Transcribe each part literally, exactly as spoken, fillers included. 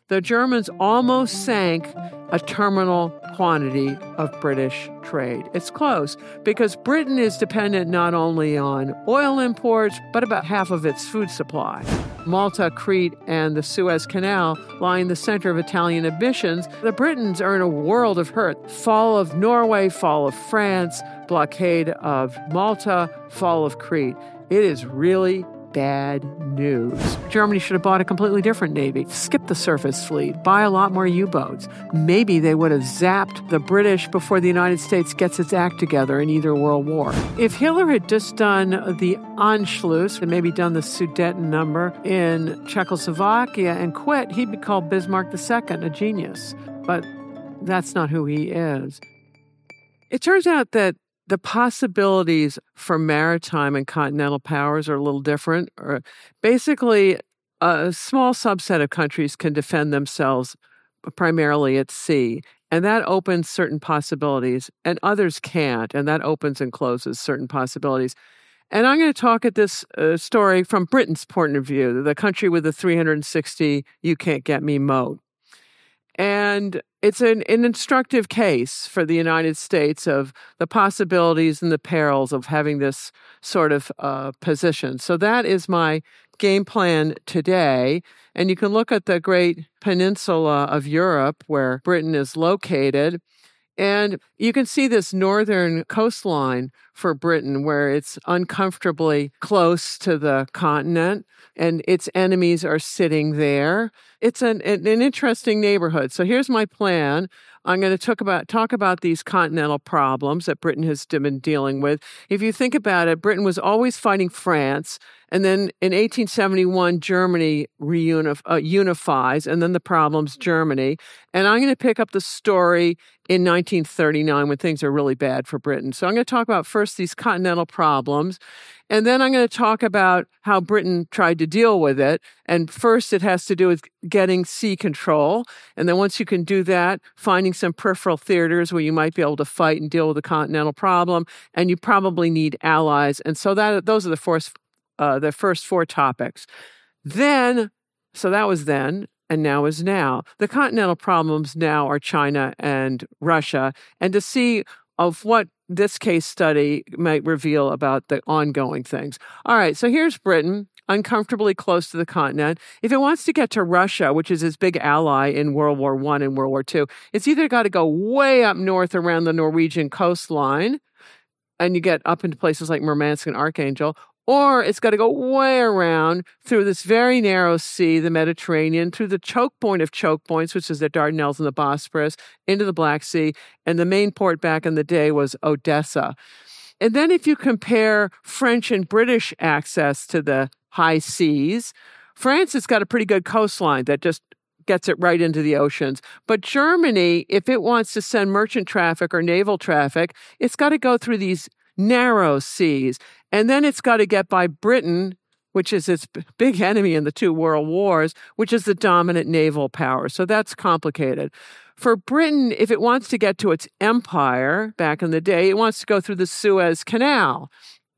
the Germans almost sank a terminal quantity of British trade. It's close because Britain is dependent not only on oil imports, but about half of its food supply. Malta, Crete, and the Suez Canal lie in the center of Italian ambitions. The Britons are in a world of hurt. Fall of Norway, fall of France, blockade of Malta, fall of Crete. It is really bad news. Germany should have bought a completely different navy, skip the surface fleet, buy a lot more U-boats. Maybe they would have zapped the British before the United States gets its act together in either world war. If Hitler had just done the Anschluss and maybe done the Sudeten number in Czechoslovakia and quit, he'd be called Bismarck the Second, a genius. But that's not who he is. It turns out that the possibilities for maritime and continental powers are a little different. Or basically, a small subset of countries can defend themselves primarily at sea, and that opens certain possibilities, and others can't, and that opens and closes certain possibilities. And I'm going to talk at this uh, story from Britain's point of view, the country with the three hundred sixty you can't get me moat. And it's an, an instructive case for the United States of the possibilities and the perils of having this sort of uh, position. So that is my game plan today. And you can look at the great peninsula of Europe where Britain is located. And you can see this northern coastline for Britain where it's uncomfortably close to the continent and its enemies are sitting there. It's an, an interesting neighborhood. So here's my plan. I'm going to talk about talk about these continental problems that Britain has been dealing with. If you think about it, Britain was always fighting France, and then in eighteen seventy-one, Germany reunif- uh, unifies, and then the problem's Germany. And I'm going to pick up the story in nineteen thirty-nine when things are really bad for Britain. So I'm going to talk about first these continental problems, and then I'm going to talk about how Britain tried to deal with it. And first, it has to do with getting sea control. And then once you can do that, finding some peripheral theaters where you might be able to fight and deal with the continental problem. And you probably need allies. And so that those are the first, uh, the first four topics. Then, so that was then. And now is now. The continental problems now are China and Russia. And to see of what this case study might reveal about the ongoing things. All right, so here's Britain, uncomfortably close to the continent. If it wants to get to Russia, which is its big ally in World War One and World War Two, it's either got to go way up north around the Norwegian coastline, and you get up into places like Murmansk and Archangel, or it's got to go way around through this very narrow sea, the Mediterranean, through the choke point of choke points, which is the Dardanelles and the Bosporus, into the Black Sea. And the main port back in the day was Odessa. And then if you compare French and British access to the high seas, France has got a pretty good coastline that just gets it right into the oceans. But Germany, if it wants to send merchant traffic or naval traffic, it's got to go through these narrow seas. And then it's got to get by Britain, which is its big enemy in the two world wars, which is the dominant naval power. So that's complicated. For Britain, if it wants to get to its empire back in the day, it wants to go through the Suez Canal.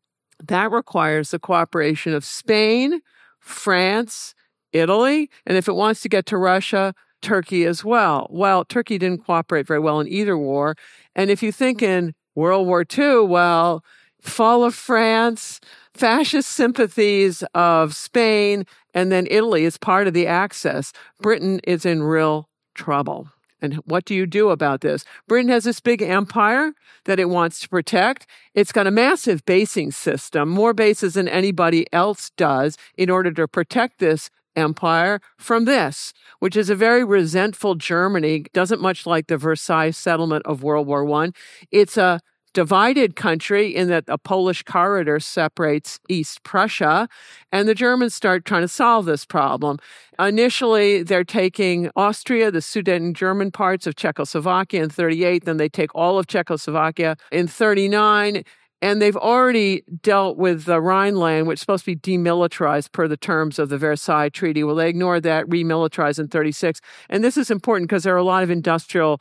That requires the cooperation of Spain, France, Italy, and if it wants to get to Russia, Turkey as well. Well, Turkey didn't cooperate very well in either war. And if you think in World War Two, well, fall of France, fascist sympathies of Spain, and then Italy is part of the Axis. Britain is in real trouble. And what do you do about this? Britain has this big empire that it wants to protect. It's got a massive basing system, more bases than anybody else does in order to protect this empire from this, which is a very resentful Germany, doesn't much like the Versailles settlement of World War One. It's a divided country in that a Polish corridor separates East Prussia, and the Germans start trying to solve this problem. Initially, they're taking Austria, the Sudeten German parts of Czechoslovakia in thirty-eight, then they take all of Czechoslovakia in thirty-nine, and they've already dealt with the Rhineland, which is supposed to be demilitarized per the terms of the Versailles Treaty. Well, they ignored that, remilitarized in thirty-six. And this is important because there are a lot of industrial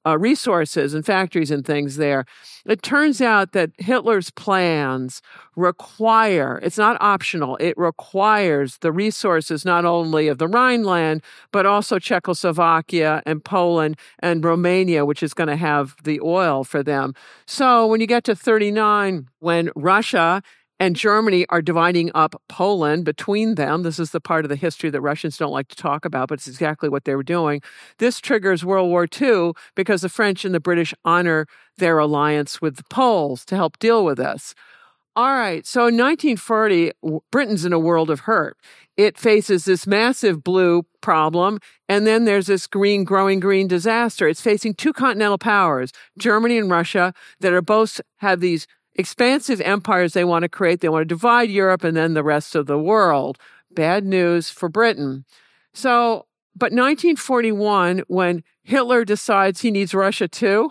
uh, resources and factories and things there. It turns out that Hitler's plans require, it's not optional, it requires the resources not only of the Rhineland, but also Czechoslovakia and Poland and Romania, which is going to have the oil for them. So when you get to thirty-nine, when Russia and Germany are dividing up Poland between them. This is the part of the history that Russians don't like to talk about, but it's exactly what they were doing. This triggers World War Two because the French and the British honor their alliance with the Poles to help deal with this. All right, so in nineteen forty, Britain's in a world of hurt. It faces this massive blue problem, and then there's this green, growing green disaster. It's facing two continental powers, Germany and Russia, that are both have these expansive empires they want to create. They want to divide Europe and then the rest of the world. Bad news for Britain. So, but nineteen forty-one, when Hitler decides he needs Russia too,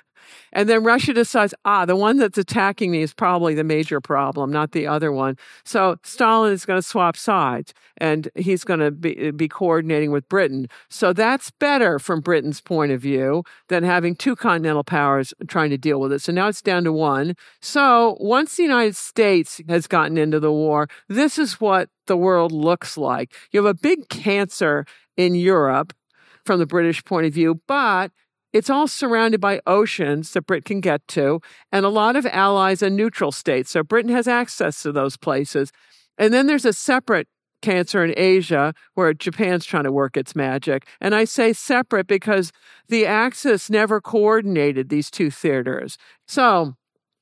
and then Russia decides, ah, the one that's attacking me is probably the major problem, not the other one. So Stalin is going to swap sides, and he's going to be, be coordinating with Britain. So that's better from Britain's point of view than having two continental powers trying to deal with it. So now it's down to one. So once the United States has gotten into the war, this is what the world looks like. You have a big cancer in Europe from the British point of view, but it's all surrounded by oceans that Britain can get to and a lot of allies and neutral states. So Britain has access to those places. And then there's a separate cancer in Asia where Japan's trying to work its magic. And I say separate because the Axis never coordinated these two theaters. So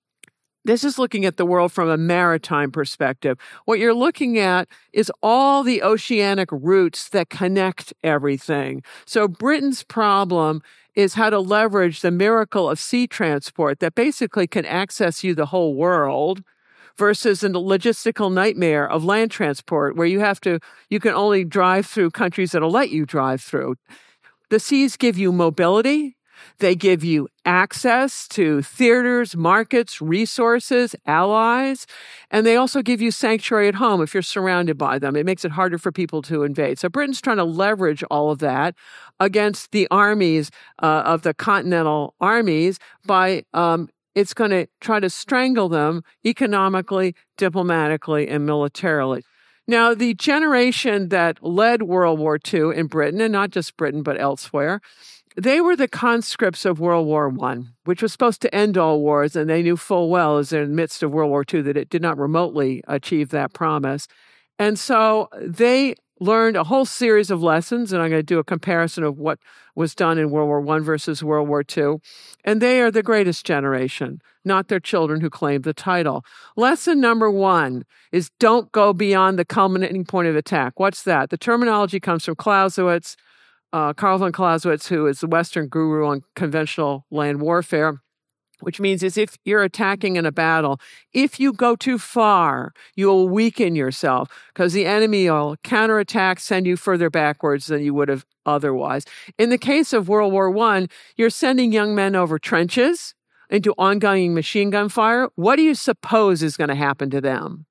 this is looking at the world from a maritime perspective. What you're looking at is all the oceanic routes that connect everything. So Britain's problem is how to leverage the miracle of sea transport that basically can access you the whole world versus a logistical nightmare of land transport where you have to, you can only drive through countries that'll let you drive through. The seas give you mobility. They give you access to theaters, markets, resources, allies, and they also give you sanctuary at home if you're surrounded by them. It makes it harder for people to invade. So Britain's trying to leverage all of that against the armies uh, of the continental armies by um, it's going to try to strangle them economically, diplomatically, and militarily. Now, the generation that led World War Two in Britain, and not just Britain, but elsewhere, they were the conscripts of World War One, which was supposed to end all wars, and they knew full well as in the midst of World War Two that it did not remotely achieve that promise. And so they learned a whole series of lessons, and I'm going to do a comparison of what was done in World War One versus World War Two. And they are the greatest generation, not their children who claimed the title. Lesson number one is don't go beyond the culminating point of attack. What's that? The terminology comes from Clausewitz, uh, Karl von Clausewitz, who is the Western guru on conventional land warfare, which means is if you're attacking in a battle, if you go too far, you will weaken yourself because the enemy will counterattack, send you further backwards than you would have otherwise. In the case of World War One, you're sending young men over trenches into ongoing machine gun fire. What do you suppose is going to happen to them?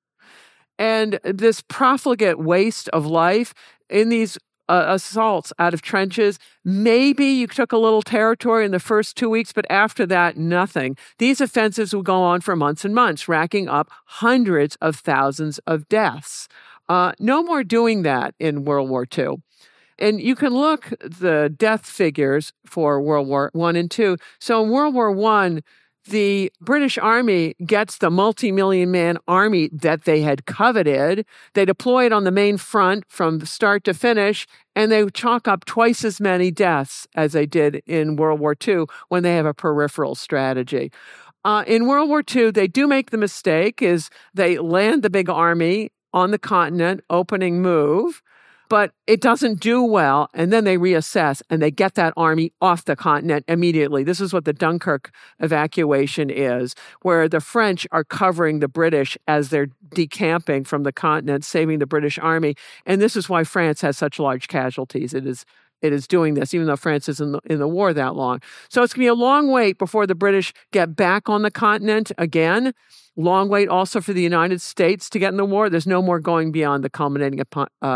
And this profligate waste of life in these Uh, assaults out of trenches. Maybe you took a little territory in the first two weeks, but after that, nothing. These offensives will go on for months and months, racking up hundreds of thousands of deaths. Uh, no more doing that in World War Two. And you can look at the death figures for World War One and Two. So in World War One, the British Army gets the multi-million man army that they had coveted. They deploy it on the main front from start to finish, and they chalk up twice as many deaths as they did in World War Two when they have a peripheral strategy. Uh, in World War Two, they do make the mistake is they land the big army on the continent, opening move, but it doesn't do well, and then they reassess, and they get that army off the continent immediately. This is what the Dunkirk evacuation is, where the French are covering the British as they're decamping from the continent, saving the British army. And this is why France has such large casualties. It is it is doing this, even though France is in the, in the war that long. So it's going to be a long wait before the British get back on the continent again. Long wait also for the United States to get in the war. There's no more going beyond the culminating uh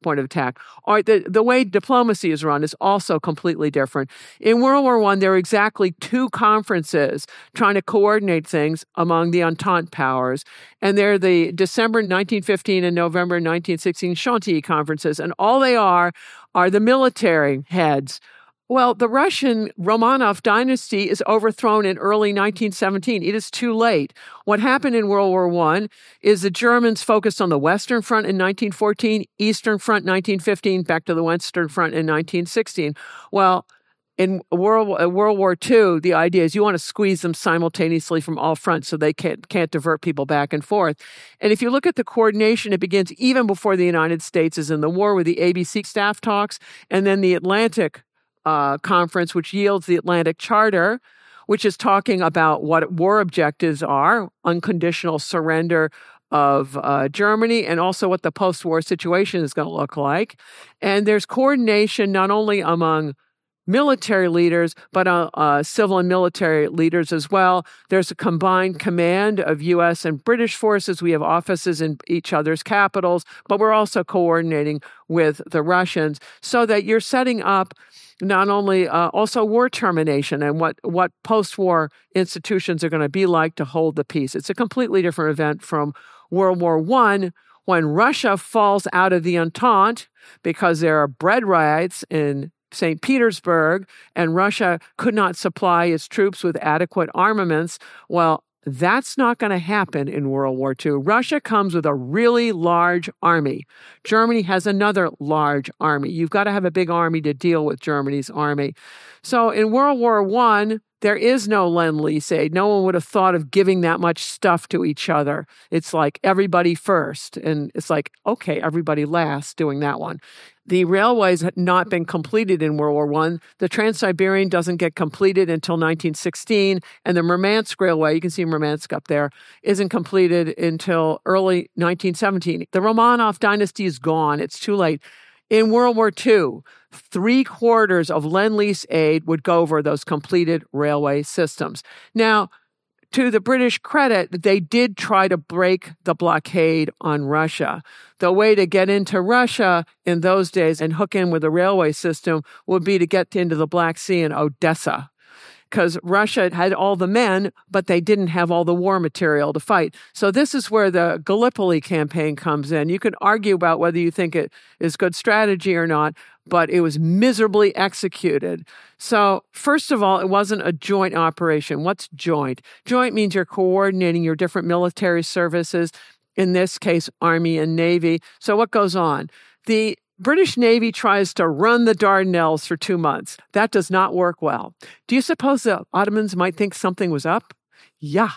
point of attack. All right, the, the way diplomacy is run is also completely different. In World War One, there were exactly two conferences trying to coordinate things among the Entente powers, and they're the December nineteen fifteen and November nineteen sixteen Chantilly conferences, and all they are are the military heads. Well, the Russian Romanov dynasty is overthrown in early nineteen seventeen. It is too late. What happened in World War One is the Germans focused on the Western Front in nineteen fourteen, Eastern Front nineteen fifteen, back to the Western Front in nineteen sixteen. Well, in World, World War Two, the idea is you want to squeeze them simultaneously from all fronts so they can't, can't divert people back and forth. And if you look at the coordination, it begins even before the United States is in the war with the A B C staff talks, and then the Atlantic Uh, conference, which yields the Atlantic Charter, which is talking about what war objectives are, unconditional surrender of uh, Germany, and also what the post-war situation is going to look like. And there's coordination not only among military leaders, but uh, uh, civil and military leaders as well. There's a combined command of U S and British forces. We have offices in each other's capitals, but we're also coordinating with the Russians so that you're setting up not only uh, also war termination and what, what post-war institutions are going to be like to hold the peace. It's a completely different event from World War One, when Russia falls out of the Entente because there are bread riots in Saint Petersburg, and Russia could not supply its troops with adequate armaments. Well, that's not going to happen in World War Two. Russia comes with a really large army. Germany has another large army. You've got to have a big army to deal with Germany's army. So in World War One, there is no Lend-Lease aid. No one would have thought of giving that much stuff to each other. It's like everybody first. And it's like, okay, everybody last doing that one. The railways had not been completed in World War One. The Trans-Siberian doesn't get completed until nineteen sixteen, and the Murmansk Railway, you can see Murmansk up there, isn't completed until early nineteen seventeen. The Romanov dynasty is gone. It's too late. In World War Two, three quarters of Lend-Lease aid would go over those completed railway systems. Now, to the British credit, they did try to break the blockade on Russia. The way to get into Russia in those days and hook in with the railway system would be to get into the Black Sea and Odessa, because Russia had all the men, but they didn't have all the war material to fight. So this is where the Gallipoli campaign comes in. You can argue about whether you think it is good strategy or not, but it was miserably executed. So first of all, it wasn't a joint operation. What's joint? Joint means you're coordinating your different military services, in this case, Army and Navy. So what goes on? The British Navy tries to run the Dardanelles for two months. That does not work well. Do you suppose the Ottomans might think something was up? Yeah.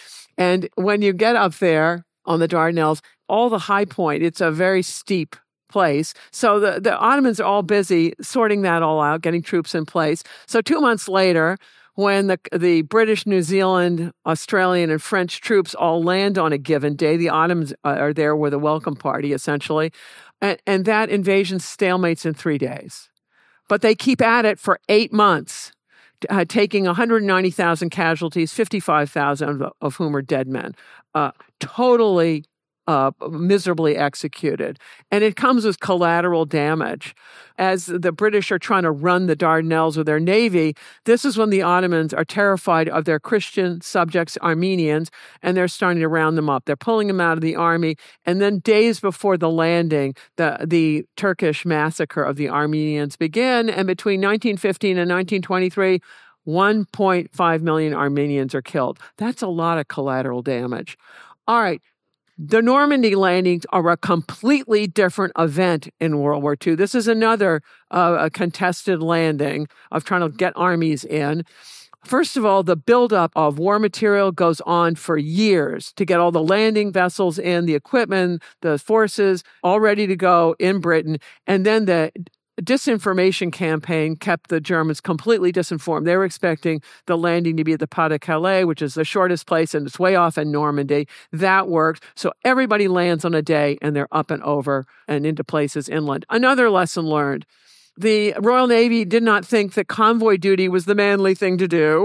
And when you get up there on the Dardanelles, all the high point, it's a very steep place. So the, the Ottomans are all busy sorting that all out, getting troops in place. So two months later, when the the British, New Zealand, Australian, and French troops all land on a given day, the Ottomans are there with a welcome party, essentially. And, and that invasion stalemates in three days. But they keep at it for eight months, uh, taking one hundred ninety thousand casualties, fifty-five thousand of, of whom are dead men. Uh, totally uh, miserably executed. And it comes with collateral damage. As the British are trying to run the Dardanelles with their navy, this is when the Ottomans are terrified of their Christian subjects, Armenians, and they're starting to round them up. They're pulling them out of the army. And then days before the landing, the, the Turkish massacre of the Armenians begin. And between nineteen fifteen and nineteen twenty-three, one point five million Armenians are killed. That's a lot of collateral damage. All right. The Normandy landings are a completely different event in World War Two. This is another uh, a contested landing of trying to get armies in. First of all, the buildup of war material goes on for years to get all the landing vessels in, the equipment, the forces all ready to go in Britain. And then the disinformation campaign kept the Germans completely disinformed. They were expecting the landing to be at the Pas de Calais, which is the shortest place, and it's way off in Normandy. That worked. So everybody lands on a day, and they're up and over and into places inland. Another lesson learned. The Royal Navy did not think that convoy duty was the manly thing to do.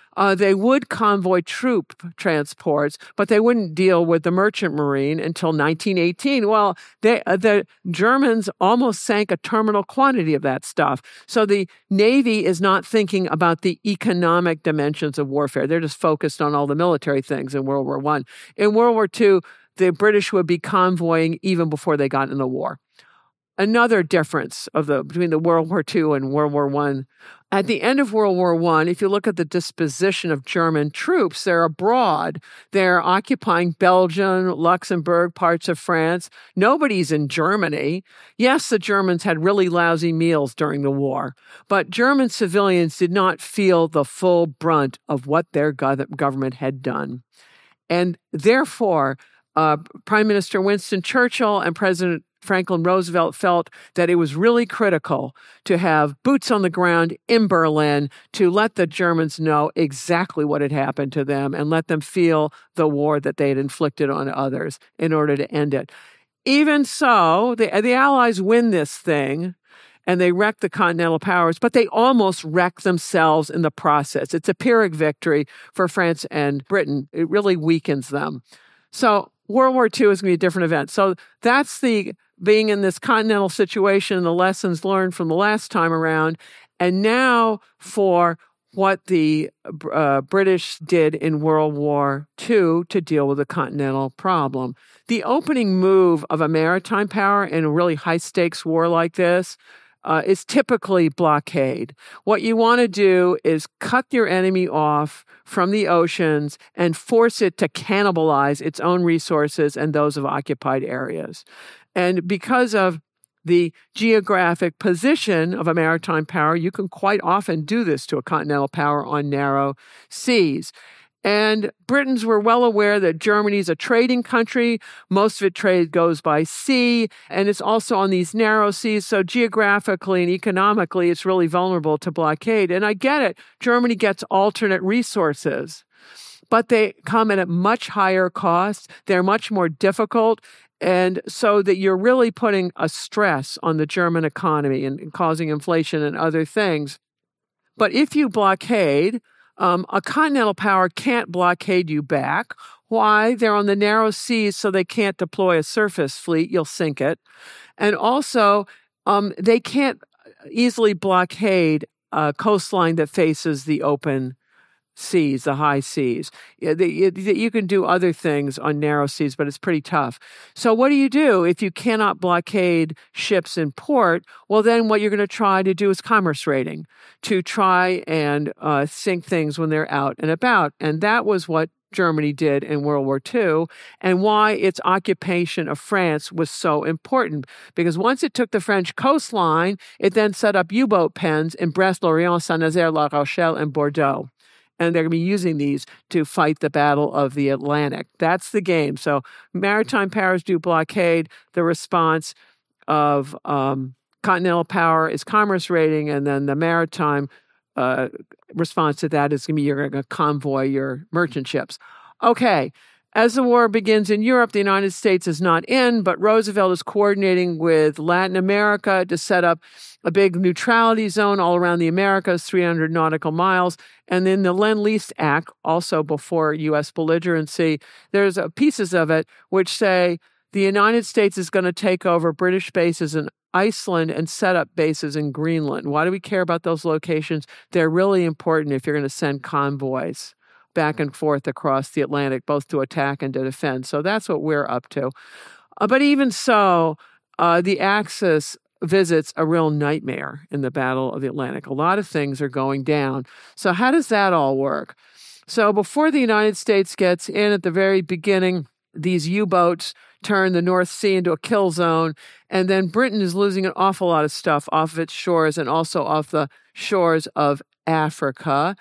Uh, they would convoy troop transports, but they wouldn't deal with the merchant marine until nineteen eighteen. Well, they, uh, the Germans almost sank a terminal quantity of that stuff. So the Navy is not thinking about the economic dimensions of warfare. They're just focused on all the military things in World War One. In World War Two, the British would be convoying even before they got in the war. Another difference of the between the World War Two and World War One. At the end of World War One, if you look at the disposition of German troops, they're abroad. They're occupying Belgium, Luxembourg, parts of France. Nobody's in Germany. Yes, the Germans had really lousy meals during the war, but German civilians did not feel the full brunt of what their go- government had done. And therefore, uh, Prime Minister Winston Churchill and President Franklin Roosevelt felt that it was really critical to have boots on the ground in Berlin to let the Germans know exactly what had happened to them and let them feel the war that they had inflicted on others in order to end it. Even so, the, the Allies win this thing and they wreck the Continental Powers, but they almost wreck themselves in the process. It's a Pyrrhic victory for France and Britain. It really weakens them. So World War Two is going to be a different event. So that's the being in this continental situation, the lessons learned from the last time around, and now for what the uh, British did in World War Two to deal with the continental problem. The opening move of a maritime power in a really high-stakes war like this uh, is typically blockade. What you want to do is cut your enemy off from the oceans and force it to cannibalize its own resources and those of occupied areas. And because of the geographic position of a maritime power, you can quite often do this to a continental power on narrow seas. And Britons were well aware that Germany's a trading country. Most of its trade goes by sea, and it's also on these narrow seas. So geographically and economically, it's really vulnerable to blockade. And I get it. Germany gets alternate resources, but they come at a much higher cost. They're much more difficult. And so that you're really putting a stress on the German economy and, and causing inflation and other things. But if you blockade, um, a continental power can't blockade you back. Why? They're on the narrow seas, so they can't deploy a surface fleet. You'll sink it. And also, um, they can't easily blockade a coastline that faces the open seas, the high seas. You can do other things on narrow seas, but it's pretty tough. So what do you do if you cannot blockade ships in port? Well, then what you're going to try to do is commerce raiding, to try and uh, sink things when they're out and about. And that was what Germany did in World War Two, and why its occupation of France was so important. Because once it took the French coastline, it then set up U-boat pens in Brest, Lorient, Saint-Nazaire, La Rochelle, and Bordeaux. And they're going to be using these to fight the Battle of the Atlantic. That's the game. So maritime powers do blockade. The response of um, continental power is commerce raiding, and then the maritime uh, response to that is going to be you're going to convoy your merchant ships. Okay. As the war begins in Europe, the United States is not in, but Roosevelt is coordinating with Latin America to set up a big neutrality zone all around the Americas, three hundred nautical miles. And then the Lend-Lease Act, also before U S belligerency, there's uh, pieces of it which say the United States is going to take over British bases in Iceland and set up bases in Greenland. Why do we care about those locations? They're really important if you're going to send convoys back and forth across the Atlantic, both to attack and to defend. So that's what we're up to. Uh, but even so, uh, the Axis visits a real nightmare in the Battle of the Atlantic. A lot of things are going down. So how does that all work? So before the United States gets in at the very beginning, these U-boats turn the North Sea into a kill zone, and then Britain is losing an awful lot of stuff off of its shores and also off the shores of Africa.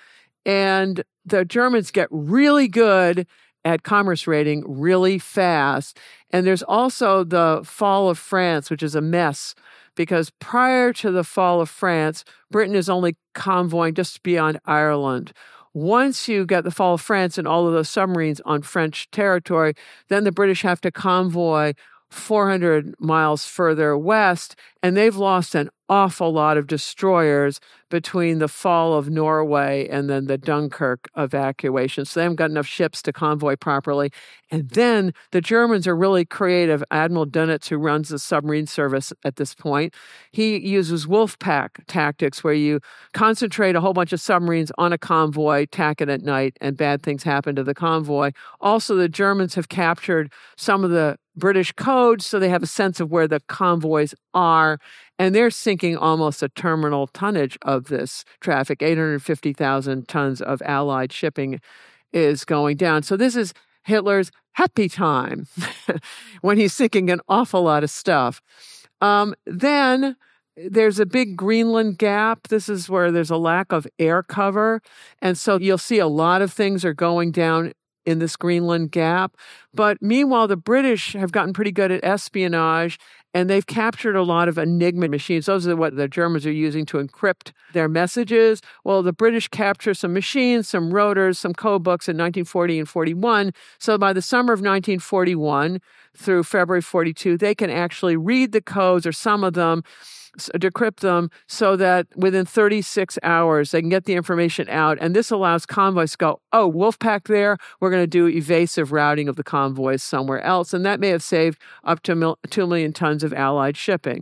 And the Germans get really good at commerce raiding really fast. And there's also the fall of France, which is a mess, because prior to the fall of France, Britain is only convoying just beyond Ireland. Once you get the fall of France and all of those submarines on French territory, then the British have to convoy four hundred miles further west, and they've lost an awful lot of destroyers between the fall of Norway and then the Dunkirk evacuation. So they haven't got enough ships to convoy properly. And then the Germans are really creative. Admiral Dönitz, who runs the submarine service at this point, he uses wolf pack tactics where you concentrate a whole bunch of submarines on a convoy, tack it at night, and bad things happen to the convoy. Also, the Germans have captured some of the British codes, so they have a sense of where the convoys are, and they're sinking almost a terminal tonnage of this traffic. eight hundred fifty thousand tons of Allied shipping is going down. So this is Hitler's happy time when he's sinking an awful lot of stuff. Um, then there's a big Greenland gap. This is where there's a lack of air cover, and so you'll see a lot of things are going down in this Greenland gap. But meanwhile, the British have gotten pretty good at espionage, and they've captured a lot of Enigma machines. Those are what the Germans are using to encrypt their messages. Well, the British capture some machines, some rotors, some code books in nineteen forty and forty-one. So by the summer of nineteen forty-one through February forty-two, they can actually read the codes, or some of them, decrypt them, so that within thirty-six hours they can get the information out. And this allows convoys to go, oh, Wolfpack there, we're going to do evasive routing of the convoys somewhere else. And that may have saved up to mil- two million tons of Allied shipping.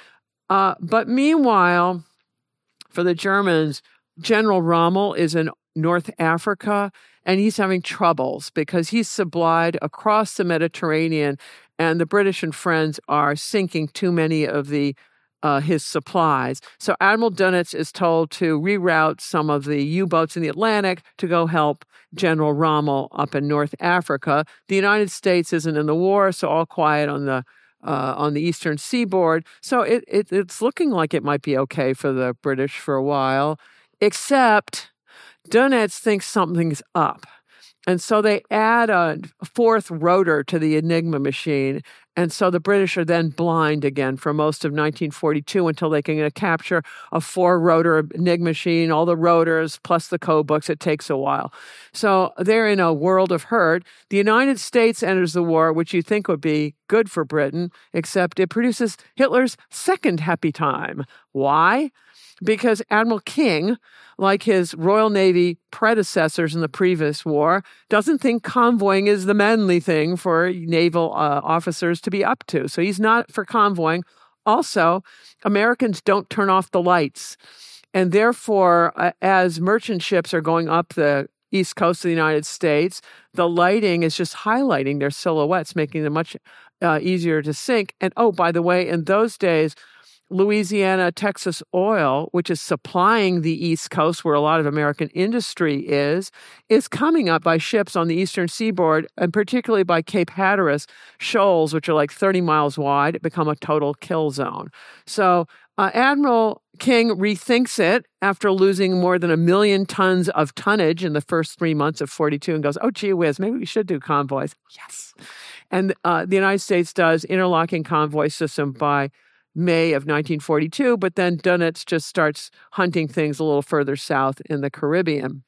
Uh, but meanwhile, for the Germans, General Rommel is in North Africa, and he's having troubles because he's supplied across the Mediterranean, and the British and friends are sinking too many of the Uh, his supplies. So Admiral Dönitz is told to reroute some of the U-boats in the Atlantic to go help General Rommel up in North Africa. The United States isn't in the war, so all quiet on the uh, on the eastern seaboard. So it, it it's looking like it might be okay for the British for a while, except Dönitz thinks something's up. And so they add a fourth rotor to the Enigma machine. And so the British are then blind again for most of nineteen forty-two until they can capture a four-rotor Enigma machine, all the rotors, plus the code books. It takes a while. So they're in a world of hurt. The United States enters the war, which you think would be good for Britain, except it produces Hitler's second happy time. Why? Because Admiral King, like his Royal Navy predecessors in the previous war, doesn't think convoying is the manly thing for naval uh, officers to be up to. So he's not for convoying. Also, Americans don't turn off the lights. And therefore, uh, as merchant ships are going up the east coast of the United States, the lighting is just highlighting their silhouettes, making them much uh, easier to sink. And oh, by the way, in those days, Louisiana Texas Oil, which is supplying the East Coast where a lot of American industry is, is coming up by ships on the eastern seaboard, and particularly by Cape Hatteras shoals, which are like thirty miles wide, become a total kill zone. So uh, Admiral King rethinks it after losing more than a million tons of tonnage in the first three months of forty-two and goes, oh, gee whiz, maybe we should do convoys. Yes. And uh, the United States does interlocking convoy system by May of nineteen forty-two, but then Dönitz just starts hunting things a little further south in the Caribbean.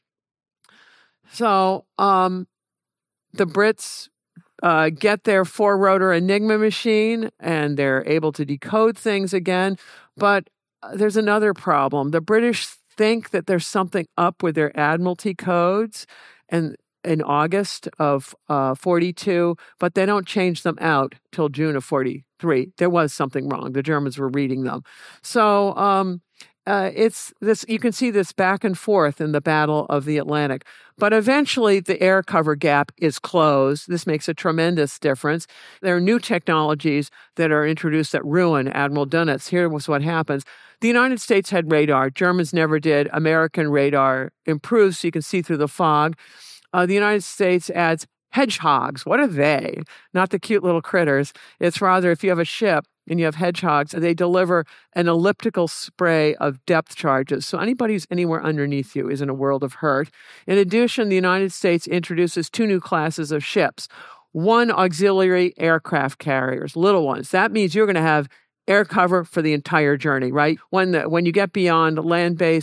So um, the Brits uh, get their four-rotor Enigma machine, and they're able to decode things again. But there's another problem. The British think that there's something up with their Admiralty codes, and in August of uh, forty-two, but they don't change them out till June of forty-three. There was something wrong. The Germans were reading them. So um, uh, it's this. You can see this back and forth in the Battle of the Atlantic. But eventually, the air cover gap is closed. This makes a tremendous difference. There are new technologies that are introduced that ruin Admiral Dönitz. Here was what happens. The United States had radar. Germans never did. American radar improves so you can see through the fog. Uh, the United States adds hedgehogs. What are they? Not the cute little critters. It's rather, if you have a ship and you have hedgehogs, they deliver an elliptical spray of depth charges. So anybody who's anywhere underneath you is in a world of hurt. In addition, the United States introduces two new classes of ships. One, auxiliary aircraft carriers, little ones. That means you're going to have air cover for the entire journey, right? When the, when you get beyond land-based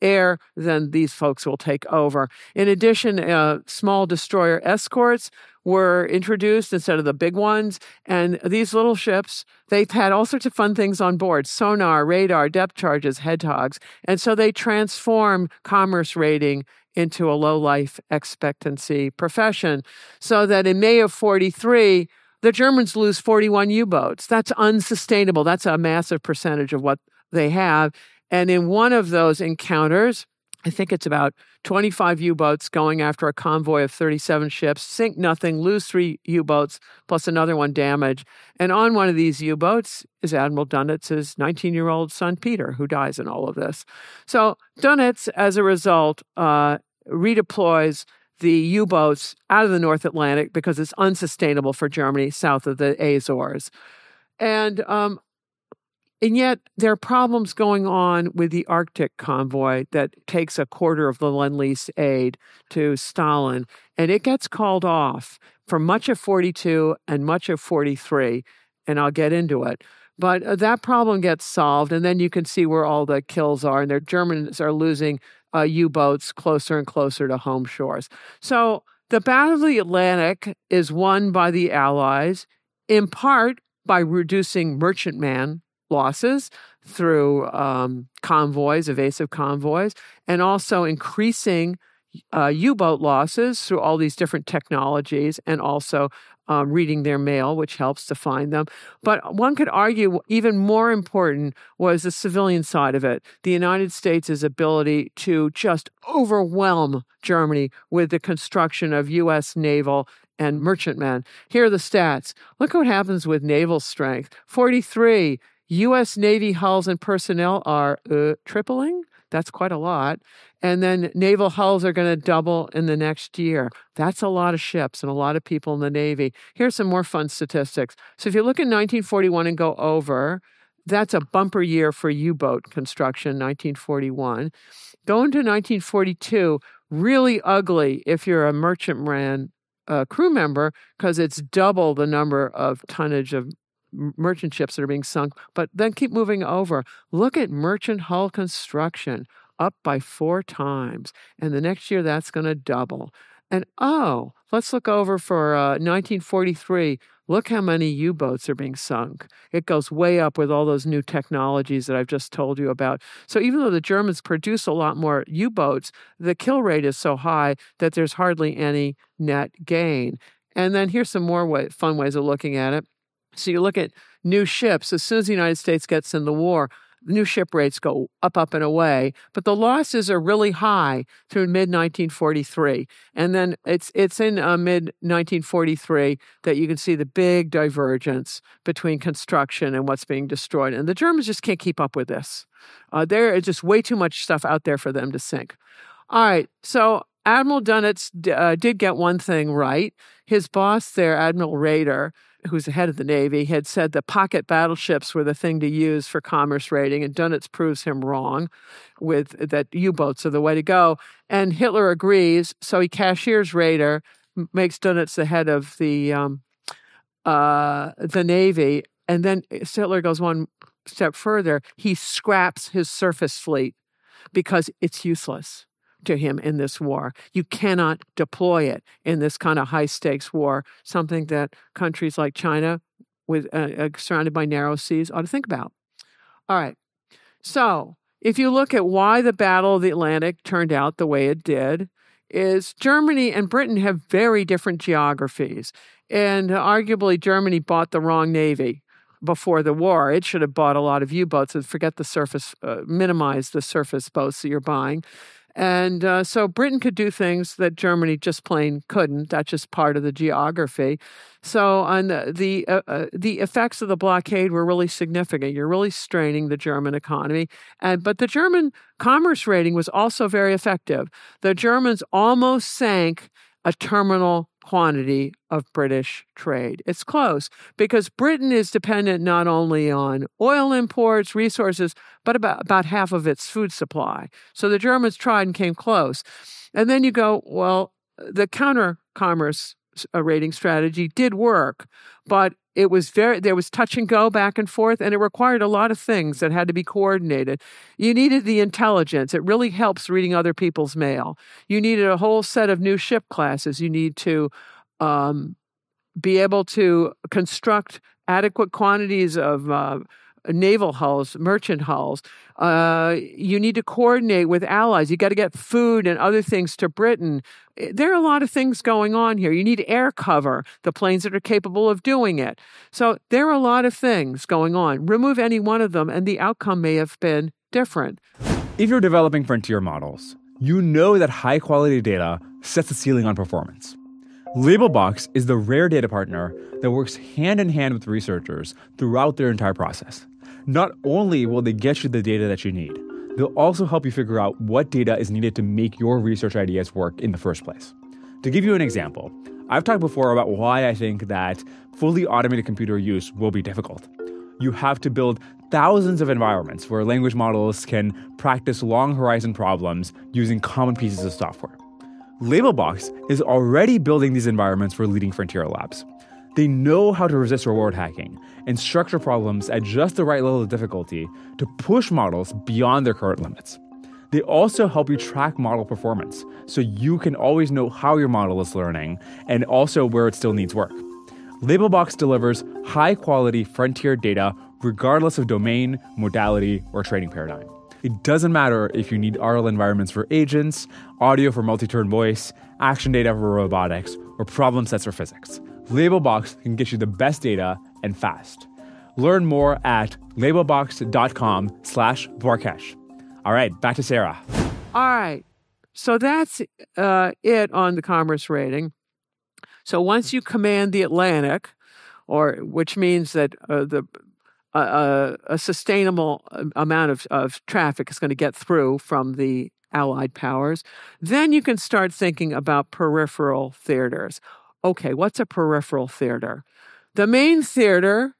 air, then these folks will take over. In addition, uh, small destroyer escorts were introduced instead of the big ones. And these little ships, they've had all sorts of fun things on board: sonar, radar, depth charges, hedgehogs. And so they transform commerce raiding into a low life expectancy profession, so that in May of forty-three, the Germans lose forty-one U-boats. That's unsustainable. That's a massive percentage of what they have. And in one of those encounters, I think it's about twenty-five U-boats going after a convoy of thirty-seven ships, sink nothing, lose three U-boats, plus another one damaged. And on one of these U-boats is Admiral Dönitz's nineteen-year-old son, Peter, who dies in all of this. So Dönitz, as a result, uh, redeploys the U-boats out of the North Atlantic because it's unsustainable for Germany south of the Azores. And um, And yet there are problems going on with the Arctic convoy that takes a quarter of the Lend-Lease aid to Stalin, and it gets called off for much of forty-two and much of forty-three, and I'll get into it. But uh, that problem gets solved, and then you can see where all the kills are, and the Germans are losing uh, U-boats closer and closer to home shores. So the Battle of the Atlantic is won by the Allies, in part by reducing merchantman losses through um, convoys, evasive convoys, and also increasing uh, U-boat losses through all these different technologies, and also um, reading their mail, which helps to find them. But one could argue even more important was the civilian side of it, the United States' ability to just overwhelm Germany with the construction of U S naval and merchantmen. Here are the stats. Look what happens with naval strength. forty-three U S Navy hulls and personnel are uh, tripling. That's quite a lot. And then naval hulls are going to double in the next year. That's a lot of ships and a lot of people in the Navy. Here's some more fun statistics. So if you look at nineteen forty-one and go over, that's a bumper year for U-boat construction, nineteen forty-one. Go into nineteen forty-two, really ugly if you're a merchantman uh, crew member, because it's double the number of tonnage of merchant ships that are being sunk. But then keep moving over. Look at merchant hull construction, up by four times. And the next year, that's going to double. And oh, let's look over for uh, nineteen forty-three. Look how many U-boats are being sunk. It goes way up with all those new technologies that I've just told you about. So even though the Germans produce a lot more U-boats, the kill rate is so high that there's hardly any net gain. And then here's some more way, fun ways of looking at it. So you look at new ships. As soon as the United States gets in the war, new ship rates go up, up, and away. But the losses are really high through mid nineteen forty-three. And then it's it's in uh, mid nineteen forty-three that you can see the big divergence between construction and what's being destroyed. And the Germans just can't keep up with this. Uh, there is just way too much stuff out there for them to sink. All right, so Admiral Dönitz d- uh, did get one thing right. His boss there, Admiral Raeder, who's the head of the Navy, had said that pocket battleships were the thing to use for commerce raiding, and Dönitz proves him wrong with that U-boats are the way to go. And Hitler agrees, so he cashiers Raeder, makes Dönitz the head of the um, uh, the Navy, and then Hitler goes one step further. He scraps his surface fleet because it's useless to him in this war. You cannot deploy it in this kind of high-stakes war, something that countries like China, with uh, uh, surrounded by narrow seas, ought to think about. All right. So if you look at why the Battle of the Atlantic turned out the way it did, is Germany and Britain have very different geographies. And arguably, Germany bought the wrong navy before the war. It should have bought a lot of U-boats and forget the surface, uh, minimize the surface boats that you're buying. And uh, so Britain could do things that Germany just plain couldn't. That's just part of the geography. So on the the, uh, uh, the effects of the blockade were really significant. You're really straining the German economy. And but the German commerce rating was also very effective. The Germans almost sank a terminal quantity of British trade. It's close because Britain is dependent not only on oil imports, resources, but about, about half of its food supply. So the Germans tried and came close. And then you go, well, the counter commerce rating strategy did work, but it was very, there was touch and go back and forth, and it required a lot of things that had to be coordinated. You needed the intelligence. It really helps reading other people's mail. You needed a whole set of new ship classes. You need to um, be able to construct adequate quantities of uh, naval hulls, merchant hulls. Uh, you need to coordinate with allies. You got to get food and other things to Britain. There are a lot of things going on here. You need air cover, the planes that are capable of doing it. So there are a lot of things going on. Remove any one of them, and the outcome may have been different. If you're developing frontier models, you know that high-quality data sets the ceiling on performance. Labelbox is the rare data partner that works hand-in-hand with researchers throughout their entire process. Not only will they get you the data that you need, they'll also help you figure out what data is needed to make your research ideas work in the first place. To give you an example, I've talked before about why I think that fully automated computer use will be difficult. You have to build thousands of environments where language models can practice long horizon problems using common pieces of software. Labelbox is already building these environments for leading frontier labs. They know how to resist reward hacking and structure problems at just the right level of difficulty to push models beyond their current limits. They also help you track model performance so you can always know how your model is learning and also where it still needs work. Labelbox delivers high-quality frontier data regardless of domain, modality, or training paradigm. It doesn't matter if you need R L environments for agents, audio for multi-turn voice, action data for robotics, or problem sets for physics. Labelbox can get you the best data and fast. Learn more at labelbox.com slash Dwarkesh. All right, back to Sarah. All right. So that's uh, it on the commerce rating. So once you command the Atlantic, or which means that uh, the uh, a sustainable amount of, of traffic is going to get through from the Allied powers, then you can start thinking about peripheral theaters. Okay, what's a peripheral theater? The main theater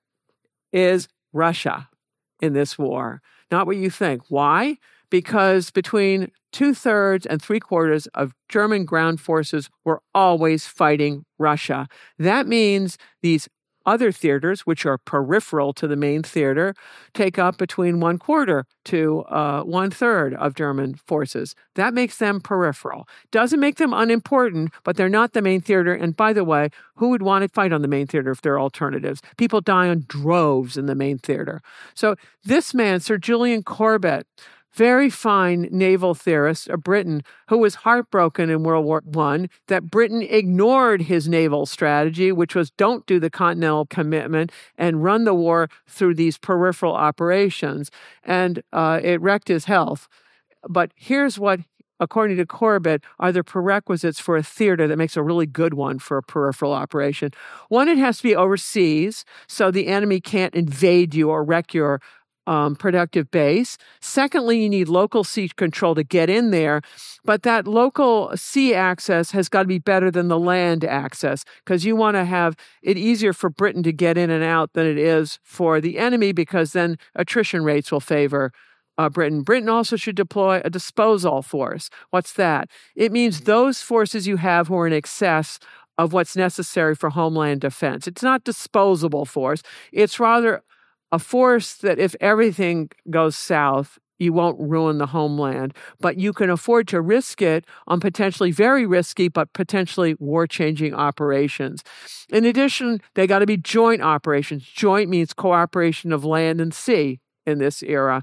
is Russia in this war. Not what you think. Why? Because between two-thirds and three-quarters of German ground forces were always fighting Russia. That means these other theaters, which are peripheral to the main theater, take up between one quarter to uh, one third of German forces. That makes them peripheral. Doesn't make them unimportant, but they're not the main theater. And by the way, who would want to fight on the main theater if there are alternatives? People die in droves in the main theater. So this man, Sir Julian Corbett, very fine naval theorist, a Briton, who was heartbroken in World War One that Britain ignored his naval strategy, which was don't do the continental commitment and run the war through these peripheral operations. And uh, it wrecked his health. But here's what, according to Corbett, are the prerequisites for a theater that makes a really good one for a peripheral operation. One, it has to be overseas, so the enemy can't invade you or wreck your Um, productive base. Secondly, you need local sea control to get in there, but that local sea access has got to be better than the land access because you want to have it easier for Britain to get in and out than it is for the enemy because then attrition rates will favor uh, Britain. Britain also should deploy a disposal force. What's that? It means those forces you have who are in excess of what's necessary for homeland defense. It's not disposable force. It's rather a force that if everything goes south, you won't ruin the homeland, but you can afford to risk it on potentially very risky, but potentially war-changing operations. In addition, they got to be joint operations. Joint means cooperation of land and sea in this era.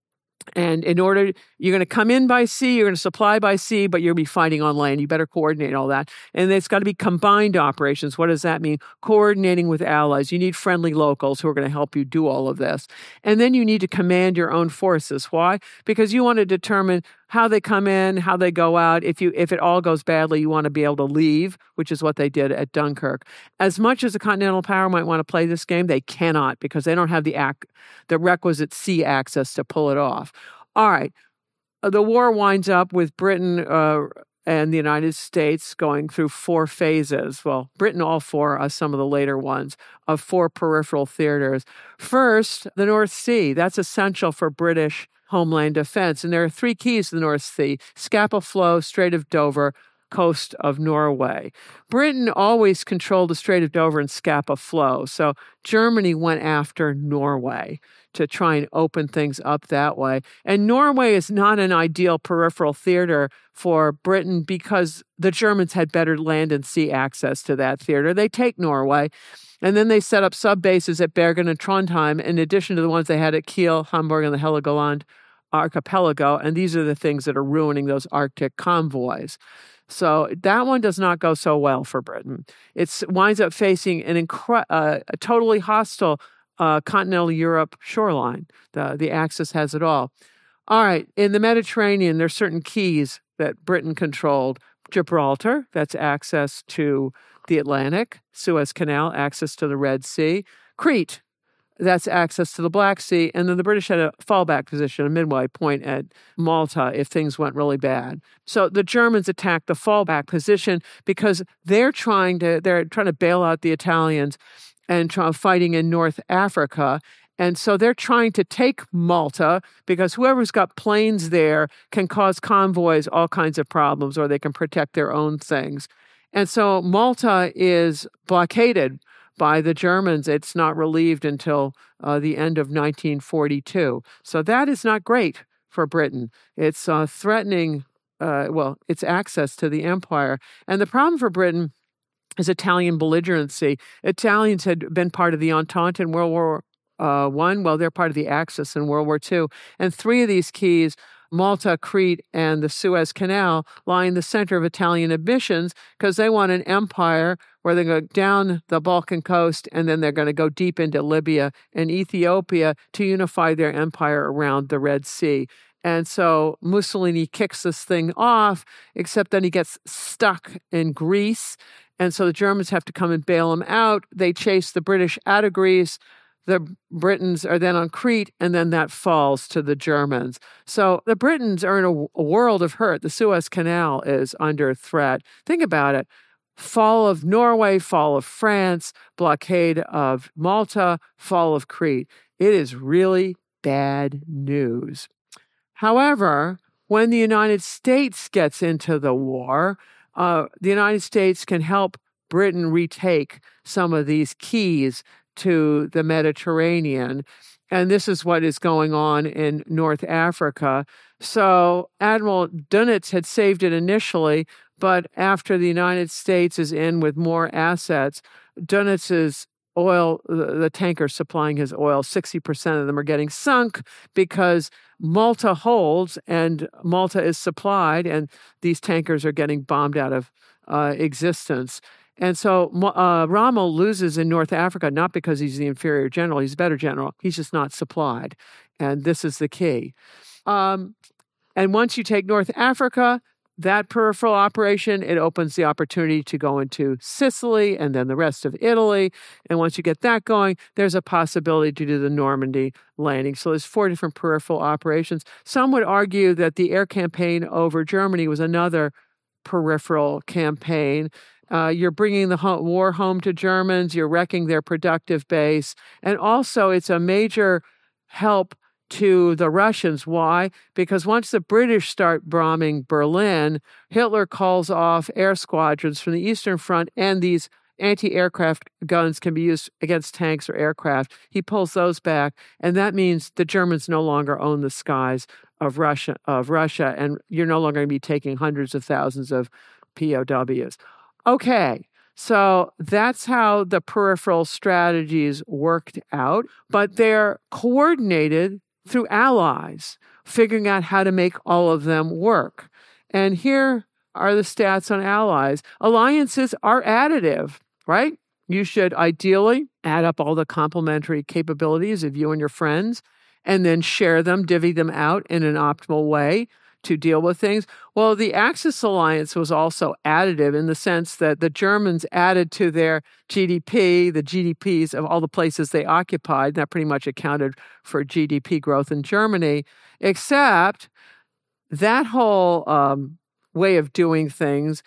And in order, you're going to come in by sea, you're going to supply by sea, but you'll be fighting on land. You better coordinate all that. And it's got to be combined operations. What does that mean? Coordinating with allies. You need friendly locals who are going to help you do all of this. And then you need to command your own forces. Why? Because you want to determine how they come in, how they go out. If you if it all goes badly, you want to be able to leave, which is what they did at Dunkirk. As much as a continental power might want to play this game, they cannot because they don't have the ac- the requisite sea access to pull it off. All right. The war winds up with Britain uh, and the United States going through four phases. Well, Britain, all four, uh, some of the later ones, of four peripheral theaters. First, the North Sea. That's essential for British homeland defense. And there are three keys to the North Sea: Scapa Flow, Strait of Dover, coast of Norway. Britain always controlled the Strait of Dover and Scapa Flow, so Germany went after Norway to try and open things up that way. And Norway is not an ideal peripheral theater for Britain because the Germans had better land and sea access to that theater. They take Norway, and then they set up sub-bases at Bergen and Trondheim, in addition to the ones they had at Kiel, Hamburg, and the Heligoland archipelago, and these are the things that are ruining those Arctic convoys. So that one does not go so well for Britain. It winds up facing an incre- uh, a totally hostile uh, continental Europe shoreline. The, the Axis has it all. All right, in the Mediterranean, there's certain keys that Britain controlled. Gibraltar, that's access to the Atlantic. Suez Canal, access to the Red Sea. Crete, that's access to the Black Sea. And then the British had a fallback position, a midway point at Malta if things went really bad. So the Germans attacked the fallback position because they're trying to they're trying to bail out the Italians and try, fighting in North Africa. And so they're trying to take Malta because whoever's got planes there can cause convoys all kinds of problems, or they can protect their own things. And so Malta is blockaded by the Germans. It's not relieved until uh, the end of nineteen forty-two. So that is not great for Britain. It's uh, threatening, uh, well, its access to the empire. And the problem for Britain is Italian belligerency. Italians had been part of the Entente in World War uh, One. Well, they're part of the Axis in World War Two. And three of these keys, Malta, Crete, and the Suez Canal, lie in the center of Italian ambitions because they want an empire where they go down the Balkan coast and then they're going to go deep into Libya and Ethiopia to unify their empire around the Red Sea. And so Mussolini kicks this thing off, except then he gets stuck in Greece. And so the Germans have to come and bail him out. They chase the British out of Greece. The Britons are then on Crete, and then that falls to the Germans. So the Britons are in a, a world of hurt. The Suez Canal is under threat. Think about it. Fall of Norway, fall of France, blockade of Malta, fall of Crete. It is really bad news. However, when the United States gets into the war, uh, the United States can help Britain retake some of these keys to the Mediterranean. And this is what is going on in North Africa. So Admiral Dönitz had saved it initially, but after the United States is in with more assets, Dönitz's oil, the tankers supplying his oil, sixty percent of them are getting sunk because Malta holds and Malta is supplied, and these tankers are getting bombed out of uh, existence. And so uh, Rommel loses in North Africa, not because he's the inferior general. He's a better general. He's just not supplied. And this is the key. Um, and once you take North Africa, that peripheral operation, it opens the opportunity to go into Sicily and then the rest of Italy. And once you get that going, there's a possibility to do the Normandy landing. So there's four different peripheral operations. Some would argue that the air campaign over Germany was another peripheral campaign. Uh, you're bringing the ho- war home to Germans. You're wrecking their productive base. And also, it's a major help to the Russians. Why? Because once the British start bombing Berlin, Hitler calls off air squadrons from the Eastern Front, and these anti-aircraft guns can be used against tanks or aircraft. He pulls those back, and that means the Germans no longer own the skies of Russia, of Russia, and you're no longer going to be taking hundreds of thousands of P O Ws. Okay, so that's how the peripheral strategies worked out, but they're coordinated through allies, figuring out how to make all of them work. And here are the stats on allies. Alliances are additive, right? You should ideally add up all the complementary capabilities of you and your friends and then share them, divvy them out in an optimal way to deal with things. Well, the Axis alliance was also additive in the sense that the Germans added to their G D P, the G D Ps of all the places they occupied. That pretty much accounted for G D P growth in Germany, except that whole um, way of doing things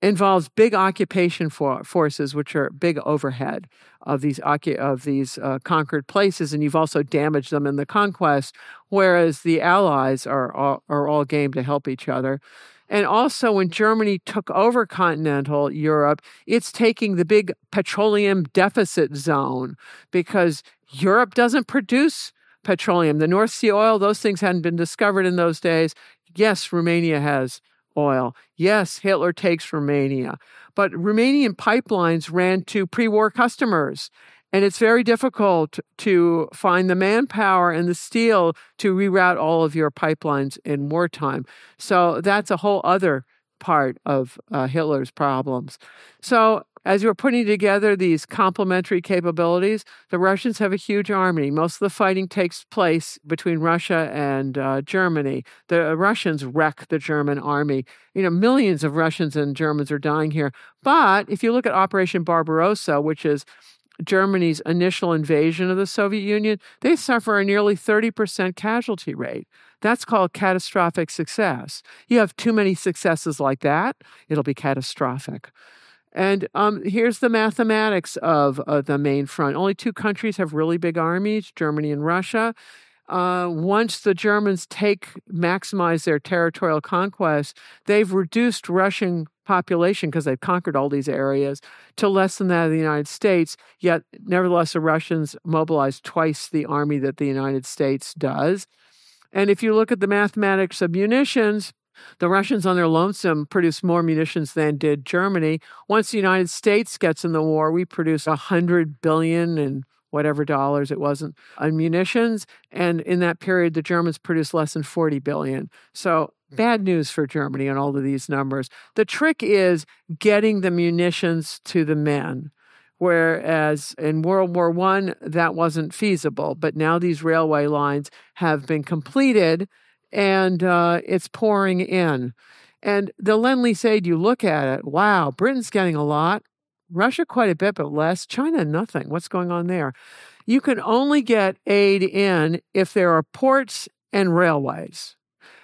involves big occupation for forces, which are big overhead of these of these uh, conquered places, and you've also damaged them in the conquest, whereas the Allies are all, are all game to help each other. And also, when Germany took over continental Europe, it's taking the big petroleum deficit zone because Europe doesn't produce petroleum. The North Sea oil, those things hadn't been discovered in those days. Yes, Romania has oil. Yes, Hitler takes Romania. But Romanian pipelines ran to pre-war customers. And it's very difficult to find the manpower and the steel to reroute all of your pipelines in wartime. So that's a whole other part of uh, Hitler's problems. So as you're putting together these complementary capabilities, the Russians have a huge army. Most of the fighting takes place between Russia and uh, Germany. The Russians wreck the German army. You know, millions of Russians and Germans are dying here. But if you look at Operation Barbarossa, which is Germany's initial invasion of the Soviet Union, they suffer a nearly thirty percent casualty rate. That's called catastrophic success. You have too many successes like that, it'll be catastrophic. And um, here's the mathematics of uh, the main front. Only two countries have really big armies, Germany and Russia. Uh, once the Germans take, maximize their territorial conquest, they've reduced Russian population because they've conquered all these areas to less than that of the United States. Yet, nevertheless, the Russians mobilize twice the army that the United States does. And if you look at the mathematics of munitions, the Russians on their lonesome produce more munitions than did Germany. Once the United States gets in the war, we produce one hundred billion and whatever dollars it wasn't on munitions. And in that period, the Germans produced less than forty billion. So bad news for Germany on all of these numbers. The trick is getting the munitions to the men. Whereas in World War One, that wasn't feasible. But now these railway lines have been completed and uh, it's pouring in. And the Lend-Lease aid, you look at it, wow, Britain's getting a lot. Russia quite a bit, but less. China, nothing. What's going on there? You can only get aid in if there are ports and railways.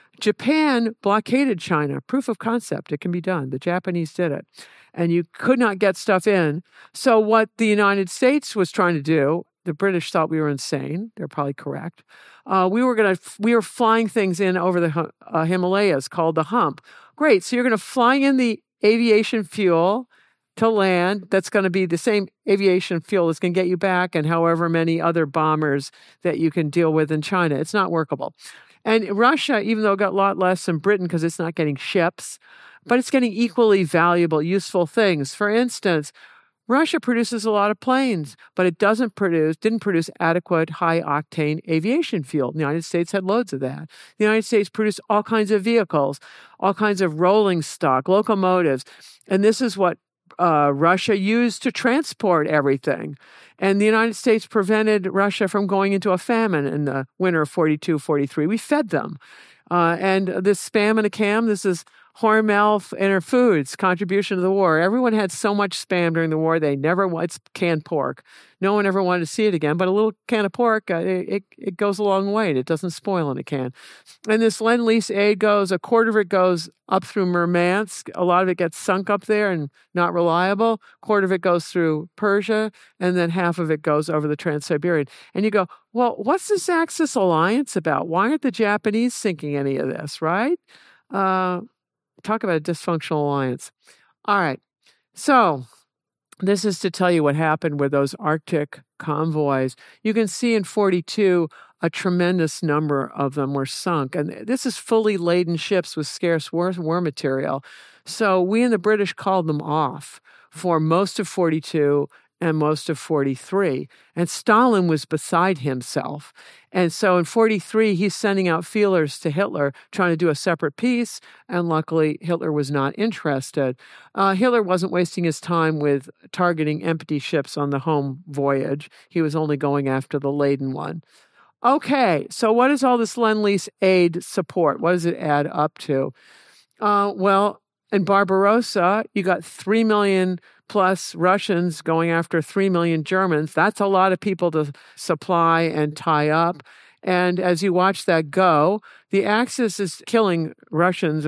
Japan blockaded China. Proof of concept. It can be done. The Japanese did it. And you could not get stuff in. So what the United States was trying to do, the British thought we were insane. They're probably correct. Uh, we were going to, we were flying things in over the uh, Himalayas called the hump. Great. So you're going to fly in the aviation fuel to land. That's going to be the same aviation fuel that's going to get you back and however many other bombers that you can deal with in China. It's not workable. And Russia, even though it got a lot less than Britain because it's not getting ships, but it's getting equally valuable, useful things. For instance, Russia produces a lot of planes, but it doesn't produce, didn't produce adequate high-octane aviation fuel. The United States had loads of that. The United States produced all kinds of vehicles, all kinds of rolling stock, locomotives, and this is what uh, Russia used to transport everything. And the United States prevented Russia from going into a famine in the winter of forty-two, forty-three. We fed them. Uh, and this spam in a can, this is Hormel Interfoods contribution to the war. Everyone had so much spam during the war, they never, it's canned pork. No one ever wanted to see it again, but a little can of pork, uh, it, it goes a long way. It doesn't spoil in a can. And this Lend-Lease aid goes, a quarter of it goes up through Murmansk. A lot of it gets sunk up there and not reliable. A quarter of it goes through Persia, and then half of it goes over the Trans-Siberian. And you go, well, what's this Axis alliance about? Why aren't the Japanese sinking any of this, right? Uh, talk about a dysfunctional alliance. All right. So this is to tell you what happened with those Arctic convoys. You can see in forty-two, a tremendous number of them were sunk. And this is fully laden ships with scarce war, war material. So we and the British called them off for most of forty-two and most of forty-three. And Stalin was beside himself. And so in forty-three, he's sending out feelers to Hitler, trying to do a separate peace. And luckily, Hitler was not interested. Uh, Hitler wasn't wasting his time with targeting empty ships on the home voyage. He was only going after the laden one. Okay, so what is all this Lend-Lease aid support? What does it add up to? Uh, well, in Barbarossa, you got three million plus Russians going after three million Germans. That's a lot of people to supply and tie up. And as you watch that go, the Axis is killing Russians or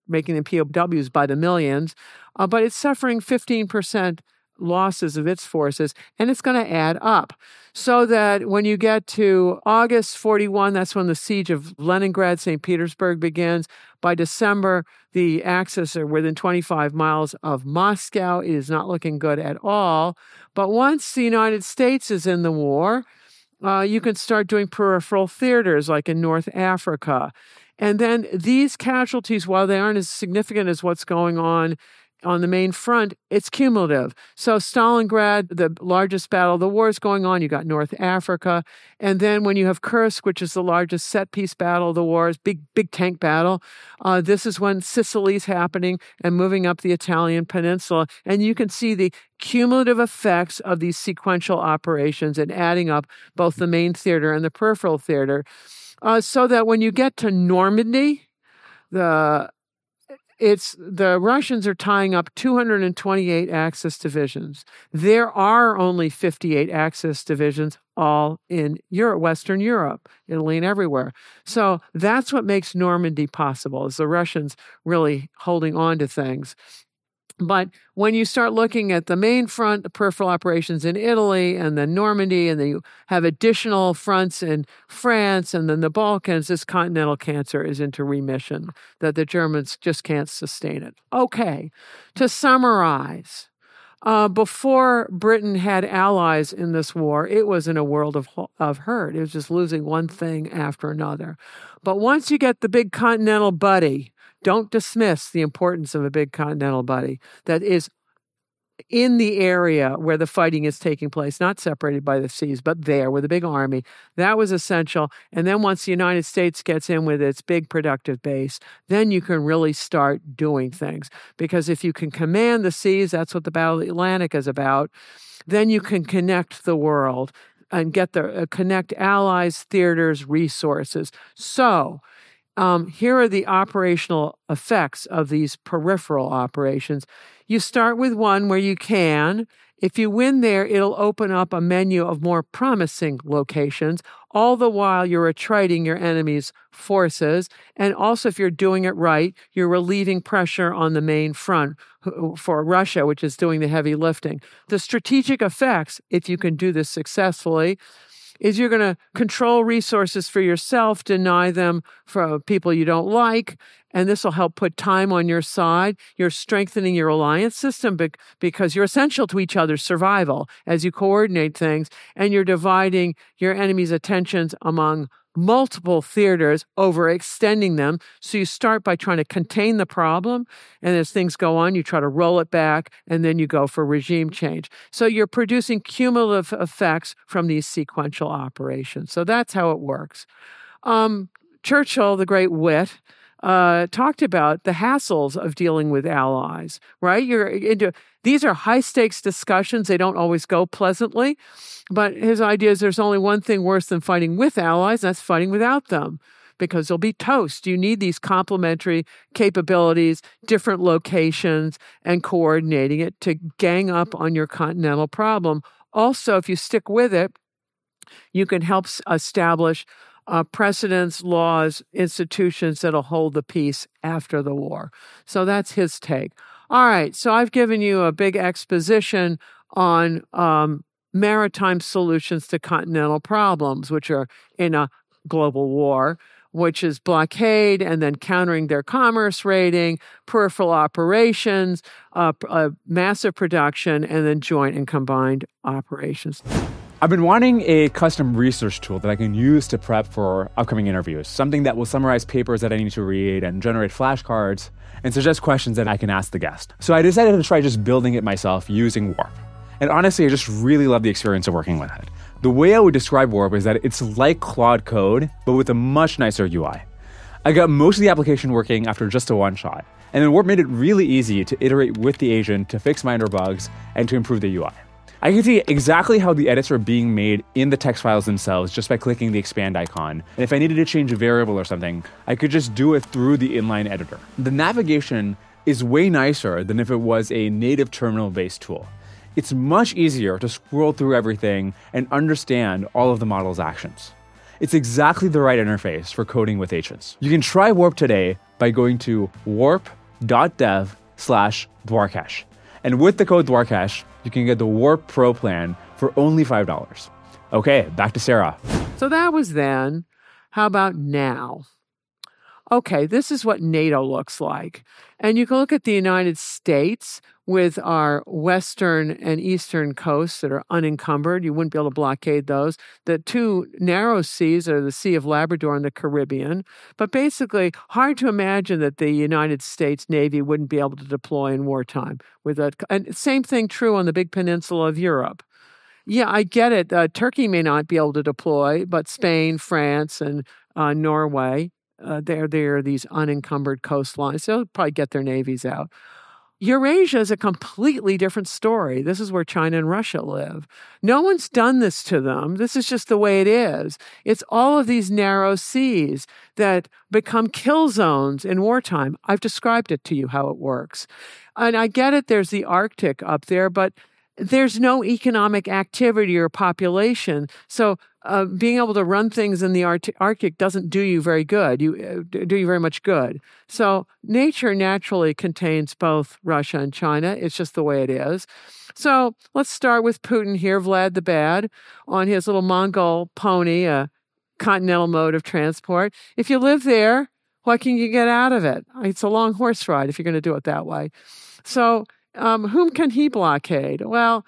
making them P O Ws by the millions, uh, but it's suffering fifteen percent losses of its forces, and it's going to add up. So that when you get to August forty-one, that's when the siege of Leningrad, Saint Petersburg begins. By December, the Axis are within twenty-five miles of Moscow. It is not looking good at all. But once the United States is in the war, uh, you can start doing peripheral theaters like in North Africa. And then these casualties, while they aren't as significant as what's going on on the main front, it's cumulative. So Stalingrad, the largest battle of the war, is going on. You got North Africa. And then when you have Kursk, which is the largest set-piece battle of the war, is big, big tank battle, uh, this is when Sicily's happening and moving up the Italian peninsula. And you can see the cumulative effects of these sequential operations and adding up both the main theater and the peripheral theater. Uh, so that when you get to Normandy, the It's the Russians are tying up two hundred twenty-eight Axis divisions. There are only fifty-eight Axis divisions, all in Europe, Western Europe, Italy, and everywhere. So that's what makes Normandy possible, is the Russians really holding on to things. But when you start looking at the main front, the peripheral operations in Italy, and then Normandy, and then you have additional fronts in France, and then the Balkans, this continental cancer is into remission, that the Germans just can't sustain it. Okay, to summarize, uh, before Britain had allies in this war, it was in a world of, of hurt. It was just losing one thing after another. But once you get the big continental buddy, don't dismiss the importance of a big continental buddy that is in the area where the fighting is taking place, not separated by the seas, but there with a big army. That was essential. And then once the United States gets in with its big productive base, then you can really start doing things. Because if you can command the seas, that's what the Battle of the Atlantic is about, then you can connect the world and get the uh, connect allies, theaters, resources. So Um, here are the operational effects of these peripheral operations. You start with one where you can. If you win there, it'll open up a menu of more promising locations, all the while you're attriting your enemy's forces. And also, if you're doing it right, you're relieving pressure on the main front for Russia, which is doing the heavy lifting. The strategic effects, if you can do this successfully, is you're going to control resources for yourself, deny them for people you don't like, and this will help put time on your side. You're strengthening your alliance system because you're essential to each other's survival as you coordinate things, and you're dividing your enemy's attentions among multiple theaters, overextending them. So you start by trying to contain the problem, and as things go on, you try to roll it back, and then you go for regime change. So you're producing cumulative effects from these sequential operations. So that's how it works. Um, Churchill, the great wit, uh, talked about the hassles of dealing with allies, right? You're into These are high-stakes discussions. They don't always go pleasantly. But his idea is there's only one thing worse than fighting with allies, and that's fighting without them, because they'll be toast. You need these complementary capabilities, different locations, and coordinating it to gang up on your continental problem. Also, if you stick with it, you can help establish Uh, precedents, laws, institutions that'll hold the peace after the war. So that's his take. All right, so I've given you a big exposition on um, maritime solutions to continental problems, which are in a global war, which is blockade and then countering their commerce raiding, peripheral operations, uh, uh, massive production, and then joint and combined operations. I've been wanting a custom research tool that I can use to prep for upcoming interviews, something that will summarize papers that I need to read and generate flashcards and suggest questions that I can ask the guest. So I decided to try just building it myself using Warp. And honestly, I just really love the experience of working with it. The way I would describe Warp is that it's like Claude Code, but with a much nicer U I. I got most of the application working after just a one shot, and then Warp made it really easy to iterate with the agent to fix minor bugs and to improve the U I. I can see exactly how the edits are being made in the text files themselves just by clicking the expand icon. And if I needed to change a variable or something, I could just do it through the inline editor. The navigation is way nicer than if it was a native terminal-based tool. It's much easier to scroll through everything and understand all of the model's actions. It's exactly the right interface for coding with agents. You can try Warp today by going to warp.dev slash Dwarkesh. And with the code Dwarkesh, you can get the Warp Pro plan for only five dollars. Okay, back to Sarah. So that was then. How about now? Okay, this is what NATO looks like. And you can look at the United States with our western and eastern coasts that are unencumbered. You wouldn't be able to blockade those. The two narrow seas are the Sea of Labrador and the Caribbean. But basically, hard to imagine that the United States Navy wouldn't be able to deploy in wartime. With a, and same thing true on the big peninsula of Europe. Yeah, I get it. Uh, Turkey may not be able to deploy, but Spain, France, and uh, Norway, uh, they're, they're these unencumbered coastlines. They'll probably get their navies out. Eurasia is a completely different story. This is where China and Russia live. No one's done this to them. This is just the way it is. It's all of these narrow seas that become kill zones in wartime. I've described it to you how it works. And I get it, there's the Arctic up there, but there's no economic activity or population. So uh, being able to run things in the Art- Arctic doesn't do you very good, you uh, do you very much good. So nature naturally contains both Russia and China. It's just the way it is. So let's start with Putin here, Vlad the Bad, on his little Mongol pony, a continental mode of transport. If you live there, what can you get out of it? It's a long horse ride if you're going to do it that way. So Um, whom can he blockade? Well,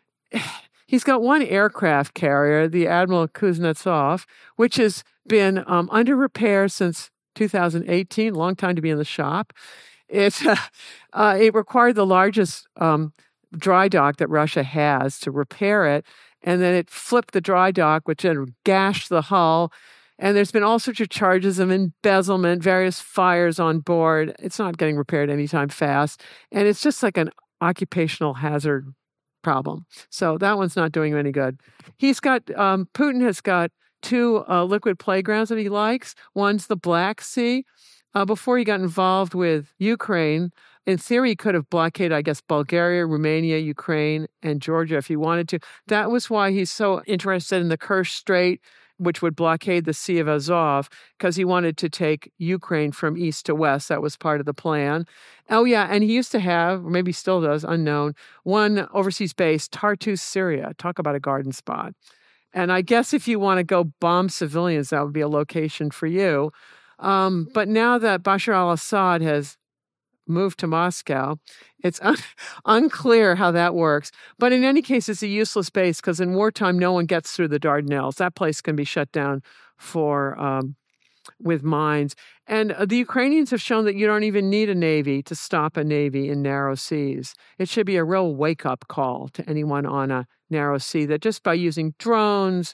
he's got one aircraft carrier, the Admiral Kuznetsov, which has been um, under repair since two thousand eighteen, long time to be in the shop. It, uh, uh, it required the largest um, dry dock that Russia has to repair it, and then it flipped the dry dock, which then gashed the hull. And there's been all sorts of charges of embezzlement, various fires on board. It's not getting repaired anytime fast. And it's just like an occupational hazard problem. So that one's not doing him any good. He's got, um, Putin has got two uh, liquid playgrounds that he likes. One's the Black Sea. Uh, before he got involved with Ukraine, in theory, he could have blockaded, I guess, Bulgaria, Romania, Ukraine, and Georgia if he wanted to. That was why he's so interested in the Kerch Strait, which would blockade the Sea of Azov, because he wanted to take Ukraine from east to west. That was part of the plan. Oh, yeah, and he used to have, or maybe still does, unknown, one overseas base, Tartus, Syria. Talk about a garden spot. And I guess if you want to go bomb civilians, that would be a location for you. Um, but now that Bashar al-Assad has moved to Moscow, it's un- unclear how that works. But in any case, it's a useless base because in wartime, no one gets through the Dardanelles. That place can be shut down for um, with mines. And uh, the Ukrainians have shown that you don't even need a navy to stop a navy in narrow seas. It should be a real wake-up call to anyone on a narrow sea that just by using drones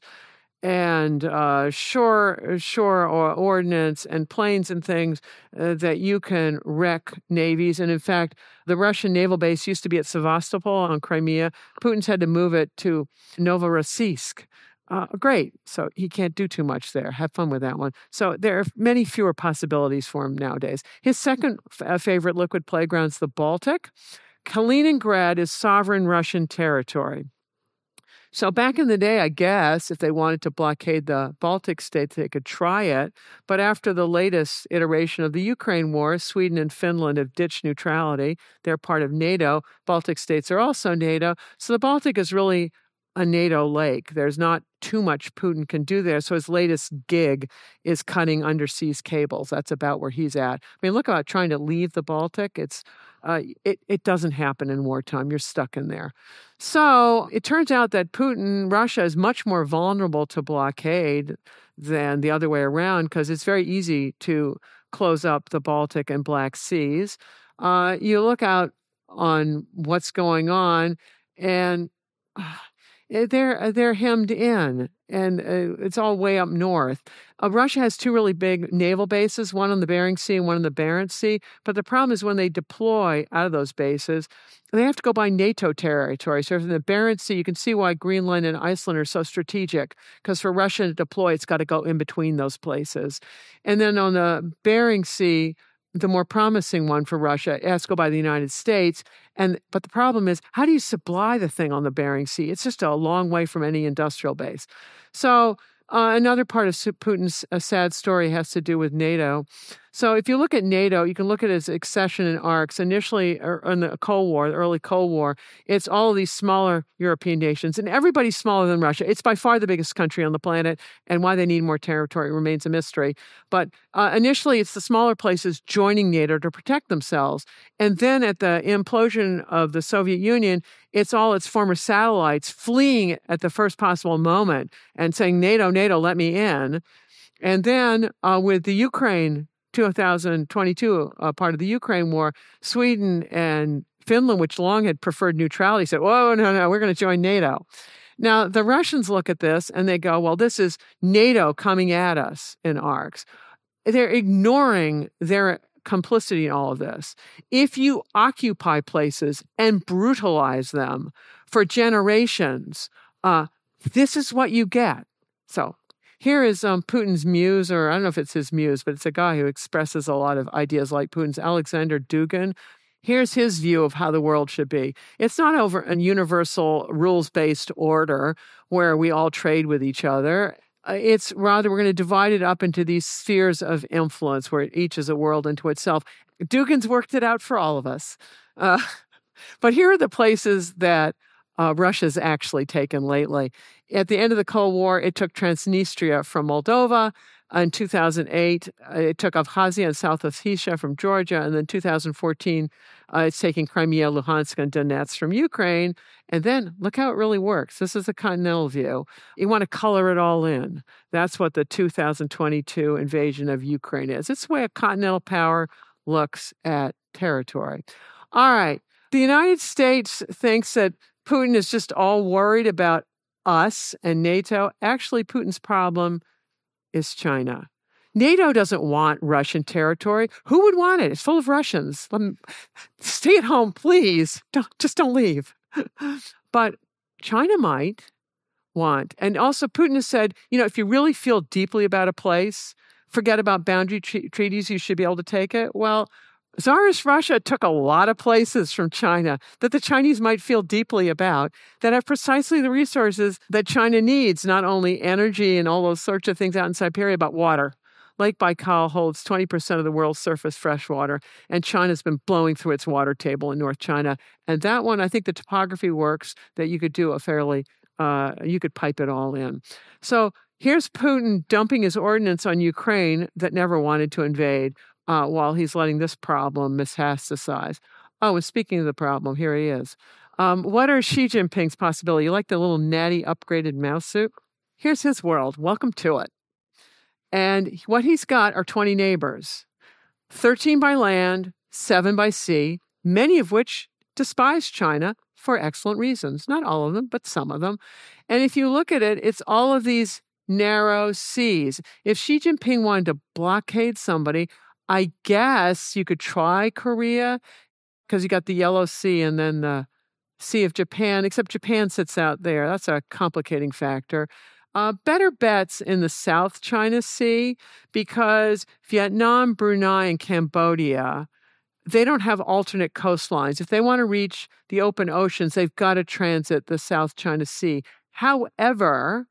and uh, shore shore or ordnance and planes and things uh, that you can wreck navies. And in fact, the Russian naval base used to be at Sevastopol on Crimea. Putin's had to move it to Novorossiysk. Uh, great. So he can't do too much there. Have fun with that one. So there are many fewer possibilities for him nowadays. His second f- favorite liquid playground is the Baltic. Kaliningrad is sovereign Russian territory. So back in the day, I guess, if they wanted to blockade the Baltic states, they could try it. But after the latest iteration of the Ukraine war, Sweden and Finland have ditched neutrality. They're part of NATO. Baltic states are also NATO. So the Baltic is really a NATO lake. There's not too much Putin can do there. So his latest gig is cutting underseas cables. That's about where he's at. I mean, look about trying to leave the Baltic. It's uh, it, it doesn't happen in wartime. You're stuck in there. So it turns out that Putin, Russia, is much more vulnerable to blockade than the other way around because it's very easy to close up the Baltic and Black Seas. Uh, you look out on what's going on, and uh, they're they're hemmed in, and uh, it's all way up north. Uh, Russia has two really big naval bases, one on the Bering Sea and one on the Barents Sea. But the problem is when they deploy out of those bases, they have to go by NATO territory. So in the Barents Sea, you can see why Greenland and Iceland are so strategic, because for Russia to deploy, it's got to go in between those places. And then on the Bering Sea, the more promising one for Russia, it has to go by the United States. And but the problem is, how do you supply the thing on the Bering Sea? It's just a long way from any industrial base. So uh, another part of Putin's uh, sad story has to do with NATO. So if you look at NATO, you can look at its accession in arcs. Initially, in the Cold War, the early Cold War, it's all of these smaller European nations, and everybody's smaller than Russia. It's by far the biggest country on the planet, and why they need more territory remains a mystery. But uh, initially, it's the smaller places joining NATO to protect themselves. And then at the implosion of the Soviet Union, it's all its former satellites fleeing at the first possible moment and saying, NATO, NATO, let me in. And then uh, with the Ukraine, two thousand twenty-two, uh, part of the Ukraine war, Sweden and Finland, which long had preferred neutrality, said, whoa, no, no, we're going to join NATO. Now, the Russians look at this and they go, well, this is NATO coming at us in arcs. They're ignoring their complicity in all of this. If you occupy places and brutalize them for generations, uh, this is what you get. So here is um, Putin's muse, or I don't know if it's his muse, but it's a guy who expresses a lot of ideas like Putin's, Alexander Dugin. Here's his view of how the world should be. It's not over a universal rules-based order where we all trade with each other. It's rather we're going to divide it up into these spheres of influence where each is a world unto itself. Dugin's worked it out for all of us. Uh, but here are the places that uh, Russia's actually taken lately. At the end of the Cold War, it took Transnistria from Moldova. In two thousand eight, it took Abkhazia and South Ossetia from Georgia. And then two thousand fourteen, uh, it's taking Crimea, Luhansk, and Donetsk from Ukraine. And then look how it really works. This is a continental view. You want to color it all in. That's what the two thousand twenty-two invasion of Ukraine is. It's the way a continental power looks at territory. All right. The United States thinks that Putin is just all worried about us and NATO. Actually, Putin's problem is China. NATO doesn't want Russian territory. Who would want it? It's full of Russians. Let me, stay at home, please. Don't, just don't leave. But China might want. And also Putin has said, you know, if you really feel deeply about a place, forget about boundary tre- treaties, you should be able to take it. Well, Tsarist Russia took a lot of places from China that the Chinese might feel deeply about that have precisely the resources that China needs, not only energy and all those sorts of things out in Siberia, but water. Lake Baikal holds twenty percent of the world's surface fresh water, and China's been blowing through its water table in North China. And that one, I think the topography works that you could do a fairly, uh, you could pipe it all in. So here's Putin dumping his ordnance on Ukraine that never wanted to invade, Uh, while he's letting this problem metastasize. Oh, and speaking of the problem, here he is. Um, what are Xi Jinping's possibilities? You like the little natty upgraded mouse suit? Here's his world. Welcome to it. And what he's got are twenty neighbors, thirteen by land, seven by sea, many of which despise China for excellent reasons. Not all of them, but some of them. And if you look at it, it's all of these narrow seas. If Xi Jinping wanted to blockade somebody, I guess you could try Korea because you got the Yellow Sea and then the Sea of Japan, except Japan sits out there. That's a complicating factor. Uh, better bets in the South China Sea because Vietnam, Brunei, and Cambodia, they don't have alternate coastlines. If they want to reach the open oceans, they've got to transit the South China Sea. However,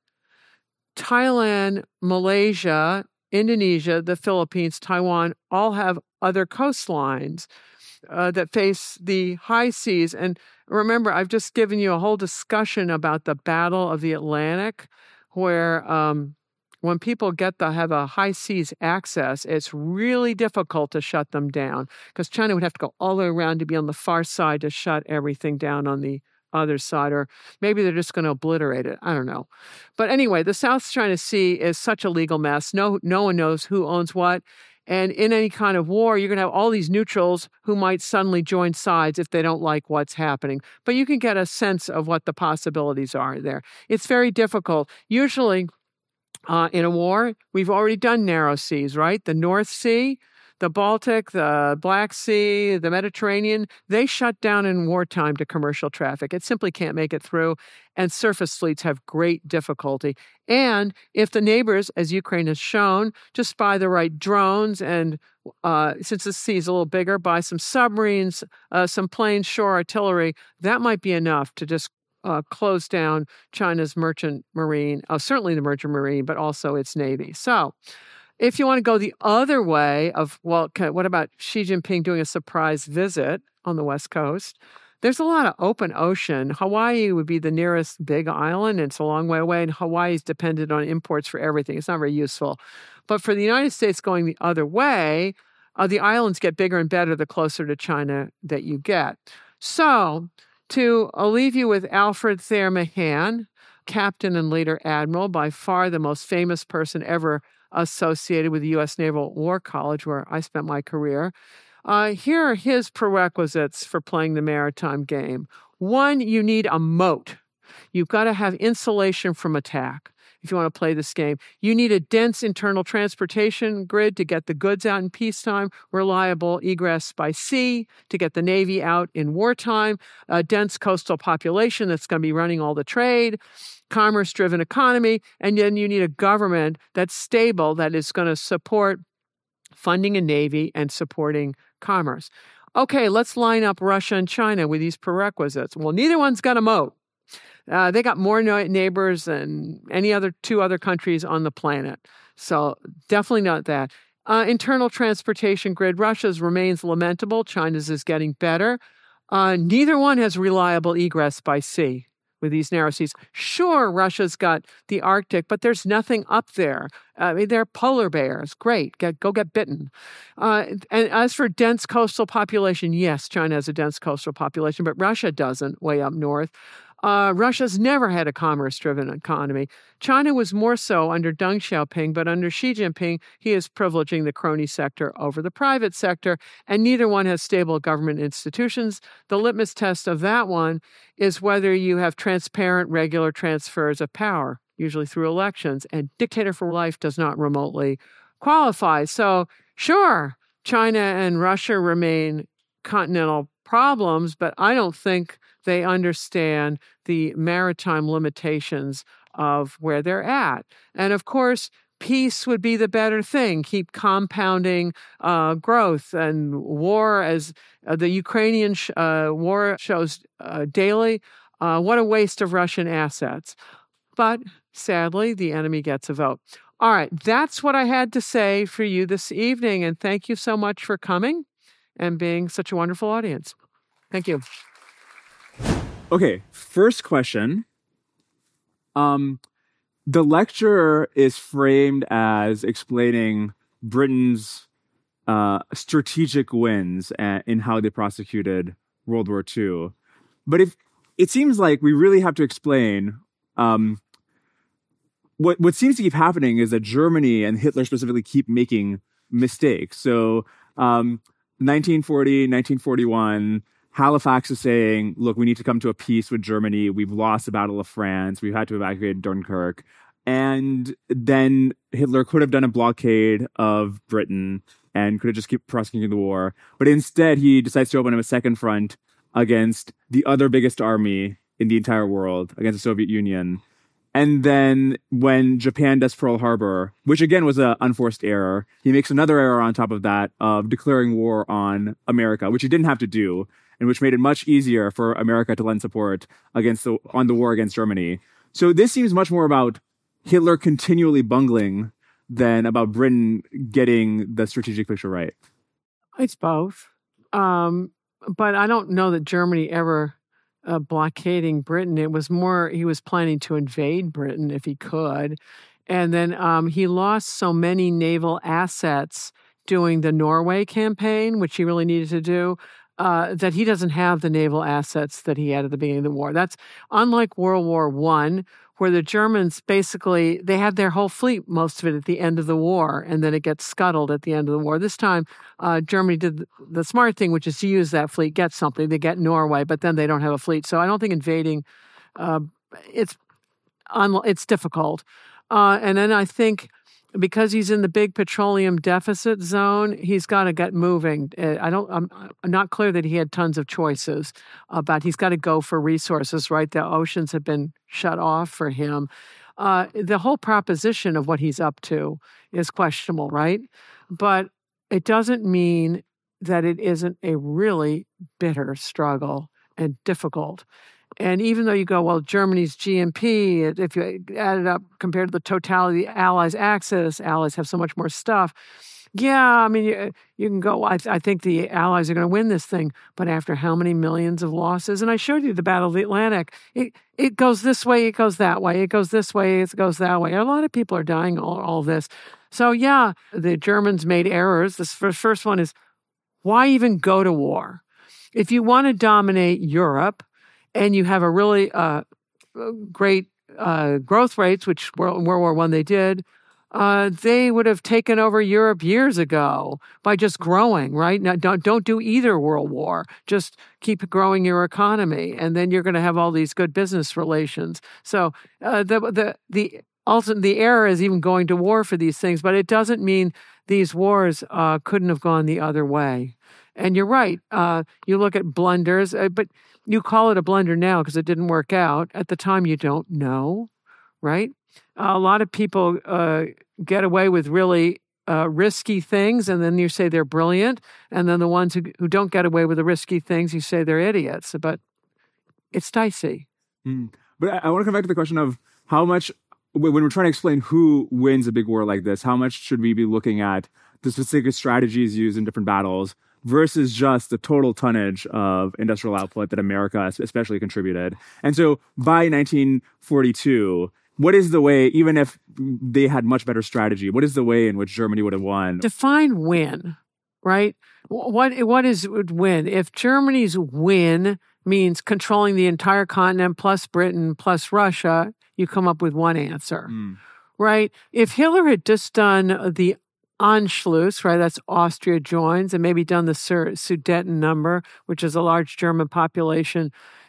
Thailand, Malaysia, Indonesia, the Philippines, Taiwan, all have other coastlines uh, that face the high seas. And remember, I've just given you a whole discussion about the Battle of the Atlantic, where um, when people get to have a high seas access, it's really difficult to shut them down because China would have to go all the way around to be on the far side to shut everything down on the other side, or maybe they're just going to obliterate it. I don't know. But anyway, the South China Sea is such a legal mess. No, no one knows who owns what. And in any kind of war, you're going to have all these neutrals who might suddenly join sides if they don't like what's happening. But you can get a sense of what the possibilities are there. It's very difficult. Usually uh, in a war, we've already done narrow seas, right? The North Sea, the Baltic, the Black Sea, the Mediterranean, they shut down in wartime to commercial traffic. It simply can't make it through. And surface fleets have great difficulty. And if the neighbors, as Ukraine has shown, just buy the right drones and uh, since the sea is a little bigger, buy some submarines, uh, some planes, shore artillery, that might be enough to just uh, close down China's merchant marine, uh, certainly the merchant marine, but also its navy. So If you want to go the other way of, well, okay, what about Xi Jinping doing a surprise visit on the West Coast? There's a lot of open ocean. Hawaii would be the nearest big island, and it's a long way away, and Hawaii is dependent on imports for everything. It's not very useful. But for the United States going the other way, uh, the islands get bigger and better the closer to China that you get. So to uh, leave you with Alfred Thayer Mahan, Captain and Later Admiral, by far the most famous person ever associated with the U S Naval War College, where I spent my career. Uh, here are his prerequisites for playing the maritime game. One, you need a moat. You've got to have insulation from attack if you want to play this game. You need a dense internal transportation grid to get the goods out in peacetime, reliable egress by sea to get the Navy out in wartime, a dense coastal population that's going to be running all the trade, commerce-driven economy, and then you need a government that's stable, that is going to support funding a Navy and supporting commerce. Okay, let's line up Russia and China with these prerequisites. Well, neither one's got a moat. Uh, they got more no- neighbors than any other two other countries on the planet. So definitely not that. Uh, internal transportation grid, Russia's remains lamentable. China's is getting better. Uh, neither one has reliable egress by sea with these narrow seas. Sure, Russia's got the Arctic, but there's nothing up there. I mean, they're polar bears. Great. Get, go get bitten. Uh, and as for dense coastal population, yes, China has a dense coastal population, but Russia doesn't way up north. Uh, Russia's never had a commerce-driven economy. China was more so under Deng Xiaoping, but under Xi Jinping, he is privileging the crony sector over the private sector, and neither one has stable government institutions. The litmus test of that one is whether you have transparent, regular transfers of power, usually through elections, and dictator for life does not remotely qualify. So, sure, China and Russia remain continental problems, but I don't think they understand the maritime limitations of where they're at. And of course, peace would be the better thing. Keep compounding uh, growth and war, as uh, the Ukrainian sh- uh, war shows uh, daily. Uh, what a waste of Russian assets. But sadly, the enemy gets a vote. All right, that's what I had to say for you this evening. And thank you so much for coming and being such a wonderful audience. Thank you. Okay, first question. Um, the lecture is framed as explaining Britain's uh, strategic wins and, in how they prosecuted World War Two. But if it seems like we really have to explain um, what what seems to keep happening is that Germany and Hitler specifically keep making mistakes. So um, nineteen forty, nineteen forty-one, Halifax is saying, look, we need to come to a peace with Germany. We've lost the Battle of France. We've had to evacuate Dunkirk. And then Hitler could have done a blockade of Britain and could have just kept prosecuting the war. But instead, he decides to open up a second front against the other biggest army in the entire world, against the Soviet Union. And then when Japan does Pearl Harbor, which again was an unforced error, he makes another error on top of that of declaring war on America, which he didn't have to do, and which made it much easier for America to lend support against the, on the war against Germany. So this seems much more about Hitler continually bungling than about Britain getting the strategic picture right. It's both. Um, but I don't know that Germany ever uh, blockading Britain. It was more, he was planning to invade Britain if he could. And then um, he lost so many naval assets doing the Norway campaign, which he really needed to do, uh, that he doesn't have the naval assets that he had at the beginning of the war. That's unlike World War One, where the Germans basically, they had their whole fleet, most of it at the end of the war, and then it gets scuttled at the end of the war. This time, uh, Germany did the smart thing, which is to use that fleet, get something. They get Norway, but then they don't have a fleet. So I don't think invading, uh, it's, un- it's difficult. Uh, and then I think because he's in the big petroleum deficit zone, he's got to get moving. I don't, I'm, I'm not clear that he had tons of choices, uh, but he's got to go for resources, right? The oceans have been shut off for him. Uh, the whole proposition of what he's up to is questionable, right? But it doesn't mean that it isn't a really bitter struggle and difficult. And even though you go, well, Germany's G N P, if you add it up compared to the totality of the Allies' axis, Allies have so much more stuff. Yeah, I mean, you, you can go, I, I think the Allies are going to win this thing, but after how many millions of losses? And I showed you the Battle of the Atlantic. It it goes this way, it goes that way, it goes this way, it goes that way. A lot of people are dying all, all this. So yeah, the Germans made errors. This first, first one is, why even go to war? If you want to dominate Europe and you have a really uh, great uh, growth rates, which World, World War One they did, Uh, they would have taken over Europe years ago by just growing, right? Now, don't, don't do either world war. Just keep growing your economy, and then you're going to have all these good business relations. So uh, the the the ultimate the error is even going to war for these things, but it doesn't mean these wars uh, couldn't have gone the other way. And you're right. Uh, you look at blunders, uh, but you call it a blunder now because it didn't work out. At the time, you don't know, right? A lot of people uh, get away with really uh, risky things, and then you say they're brilliant. And then the ones who, who don't get away with the risky things, you say they're idiots. But it's dicey. Mm. But I, I want to come back to the question of how much, when we're trying to explain who wins a big war like this, how much should we be looking at the specific strategies used in different battles versus just the total tonnage of industrial output that America especially contributed. And so by nineteen forty-two, what is the way, even if they had much better strategy, what is the way in which Germany would have won? Define win, right? What what is win? If Germany's win means controlling the entire continent plus Britain plus Russia, you come up with one answer, mm. right? If Hitler had just done the Anschluss, right, that's Austria joins, and maybe done the Sudeten number, which is a large German population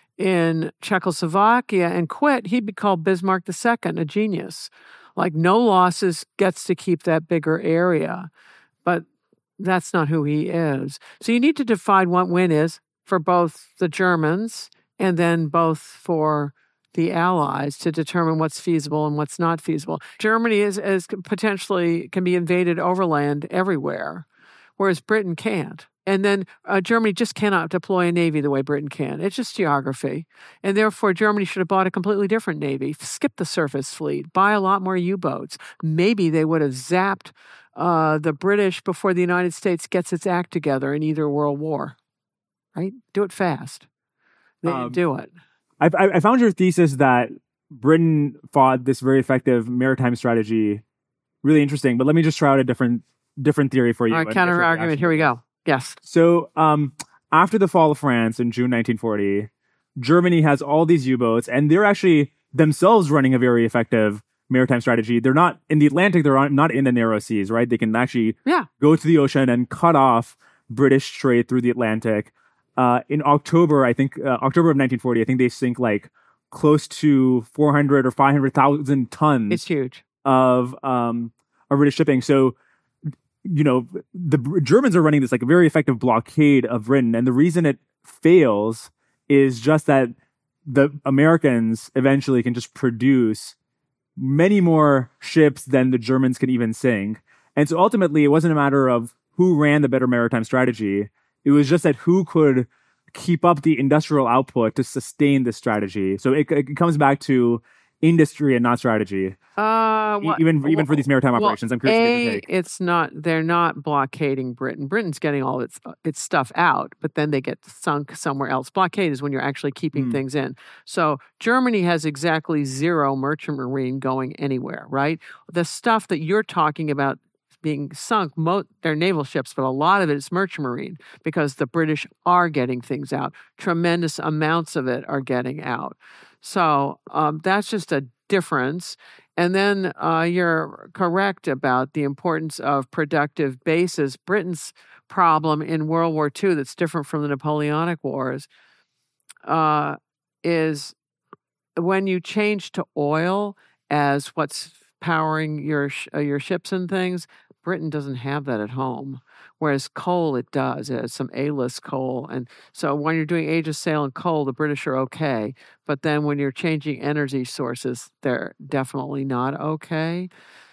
in Czechoslovakia, and quit, he'd be called Bismarck the Second, a genius. Like, no losses, gets to keep that bigger area. But that's not who he is. So you need to define what win is for both the Germans and then both for the Allies to determine what's feasible and what's not feasible. Germany is, is potentially can be invaded overland everywhere, whereas Britain can't. And then uh, Germany just cannot deploy a navy the way Britain can. It's just geography. And therefore, Germany should have bought a completely different navy, skip the surface fleet, buy a lot more U-boats. Maybe they would have zapped uh, the British before the United States gets its act together in either world war, right? Do it fast. They um, do it. I, I found your thesis that Britain fought this very effective maritime strategy really interesting, but let me just try out a different different theory for you. All right, counter argument. Here we go. Yes. So um, after the fall of France in June nineteen forty, Germany has all these U-boats, and they're actually themselves running a very effective maritime strategy. They're not in the Atlantic. They're not in the narrow seas, right? They can actually yeah. go to the ocean and cut off British trade through the Atlantic. Uh, in October, I think, uh, October of nineteen forty, I think they sink like close to four hundred or five hundred thousand tons. It's huge. Of, um, of British shipping. So, you know, the Germans are running this like a very effective blockade of Britain. And the reason it fails is just that the Americans eventually can just produce many more ships than the Germans can even sink. And so ultimately, it wasn't a matter of who ran the better maritime strategy. It was just that who could keep up the industrial output to sustain this strategy. So it, it comes back to industry and not strategy. Uh, well, even even well, for these maritime operations, well, I'm curious a, to get your take. It's not. They're not blockading Britain. Britain's getting all its its stuff out, but then they get sunk somewhere else. Blockade is when you're actually keeping mm. things in. So Germany has exactly zero merchant marine going anywhere. Right. The stuff that you're talking about being sunk, mo- they're naval ships, but a lot of it is merchant marine because the British are getting things out. Tremendous amounts of it are getting out. So um, that's just a difference. And then uh, you're correct about the importance of productive bases. Britain's problem in World War Two that's different from the Napoleonic Wars uh, is when you change to oil as what's powering your sh- uh, your ships and things, Britain doesn't have that at home, whereas coal, it does. It has some A-list coal. And so when you're doing age of sail and coal, the British are okay. But then when you're changing energy sources, they're definitely not okay.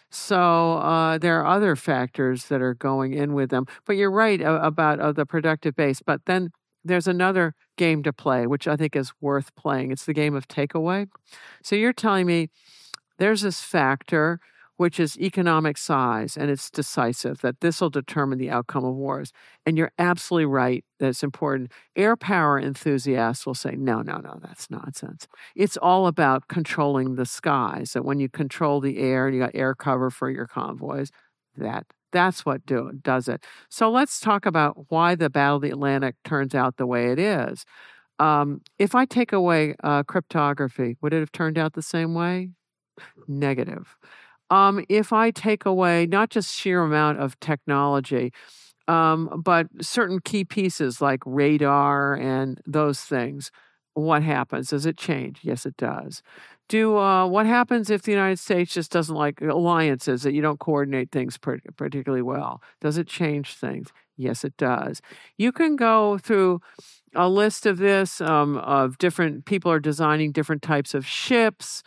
So uh, there are other factors that are going in with them. But you're right about uh, the productive base. But then there's another game to play, which I think is worth playing. It's the game of takeaway. So you're telling me there's this factor, which is economic size, and it's decisive, that this will determine the outcome of wars. And you're absolutely right that it's important. Air power enthusiasts will say, no, no, no, that's nonsense. It's all about controlling the skies. That when you control the air and you got air cover for your convoys, that that's what do, does it. So let's talk about why the Battle of the Atlantic turns out the way it is. Um, if I take away uh, cryptography, would it have turned out the same way? Negative. Um, if I take away not just sheer amount of technology, um, but certain key pieces like radar and those things, what happens? Does it change? Yes, it does. Do uh, what happens if the United States just doesn't like alliances, that you don't coordinate things particularly well? Does it change things? Yes, it does. You can go through a list of this, um, of different people are designing different types of ships,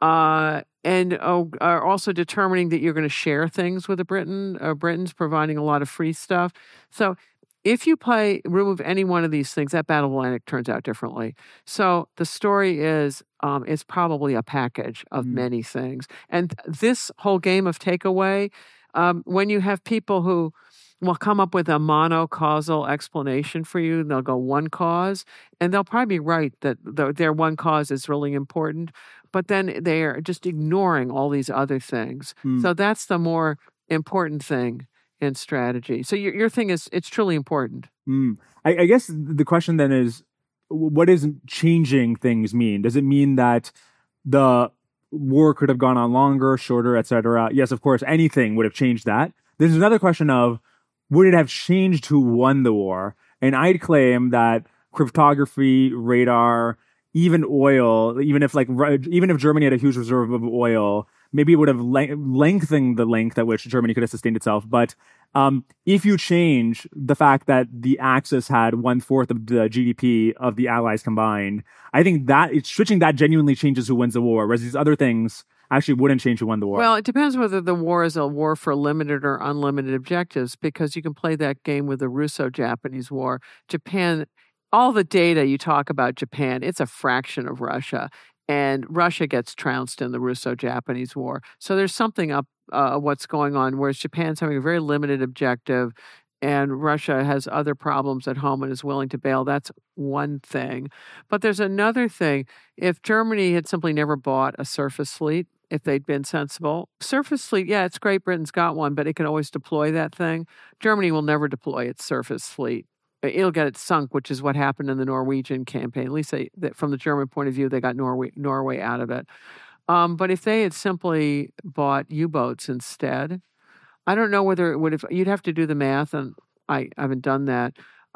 uh, and uh, are also determining that you're going to share things with the Britain. Uh, Britain's providing a lot of free stuff. So if you play, remove any one of these things, that Battle of the Atlantic turns out differently. So the story is, um, it's probably a package of mm. many things. And this whole game of takeaway, um, when you have people who will come up with a monocausal explanation for you, they'll go one cause, and they'll probably be right that the, their one cause is really important, but then they're just ignoring all these other things. Mm. So that's the more important thing in strategy. So your your thing is, it's truly important. Mm. I, I guess the question then is, what does changing things mean? Does it mean that the war could have gone on longer, shorter, et cetera? Yes, of course, anything would have changed that. There's another question of, would it have changed who won the war? And I'd claim that cryptography, radar, even oil, even if like even if Germany had a huge reserve of oil, maybe it would have le- lengthened the length at which Germany could have sustained itself. But um, if you change the fact that the Axis had one fourth of the G D P of the Allies combined, I think that it's switching that genuinely changes who wins the war. Whereas these other things actually wouldn't change who won the war. Well, it depends whether the war is a war for limited or unlimited objectives, because you can play that game with the Russo-Japanese War. Japan, all the data you talk about Japan, it's a fraction of Russia. And Russia gets trounced in the Russo-Japanese War. So there's something up uh, what's going on, whereas Japan's having a very limited objective and Russia has other problems at home and is willing to bail. That's one thing. But there's another thing. If Germany had simply never bought a surface fleet, if they'd been sensible, surface fleet, yeah, it's great, Britain's got one, but it can always deploy that thing. Germany will never deploy its surface fleet. It'll get it sunk, which is what happened in the Norwegian campaign. At least they, from the German point of view, they got Norway, Norway out of it. Um, but if they had simply bought U-boats instead, I don't know whether it would have, you'd have to do the math, and I haven't done that,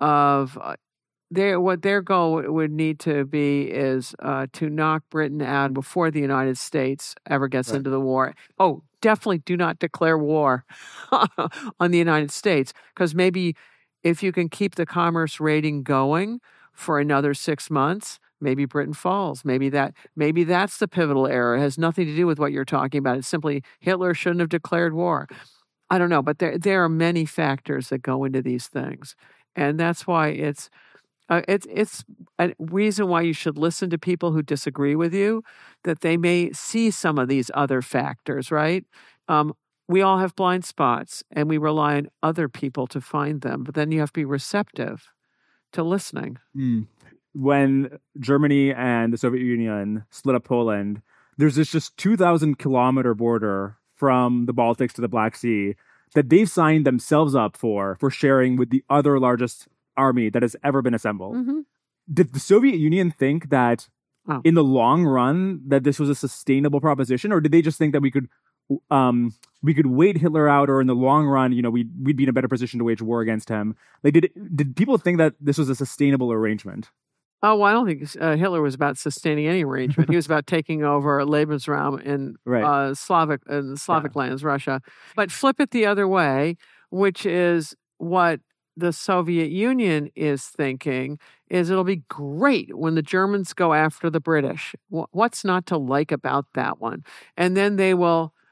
of uh, their, what their goal would need to be is uh, to knock Britain out before the United States ever gets right. into the war. Oh, definitely do not declare war on the United States, because maybe if you can keep the commerce rating going for another six months, maybe Britain falls. Maybe that maybe that's the pivotal error. It has nothing to do with what you're talking about. It's simply Hitler shouldn't have declared war. I don't know, but there there are many factors that go into these things, and that's why it's uh, it's it's a reason why you should listen to people who disagree with you, that they may see some of these other factors, right? Um, we all have blind spots, and we rely on other people to find them. But then you have to be receptive to listening. Mm. When Germany and the Soviet Union split up Poland, there's this just two thousand kilometer border from the Baltics to the Black Sea that they've signed themselves up for, for sharing with the other largest army that has ever been assembled. Mm-hmm. Did the Soviet Union think that oh. in the long run that this was a sustainable proposition, or did they just think that we could um, we could wait Hitler out, or in the long run, you know, we'd, we'd be in a better position to wage war against him? Like, did did people think that this was a sustainable arrangement? Oh, well, I don't think uh, Hitler was about sustaining any arrangement. He was about taking over Lebensraum in right. uh, Slavic in Slavic yeah. lands, Russia. But flip it the other way, which is what the Soviet Union is thinking, is it'll be great when the Germans go after the British. What's not to like about that one? And then they will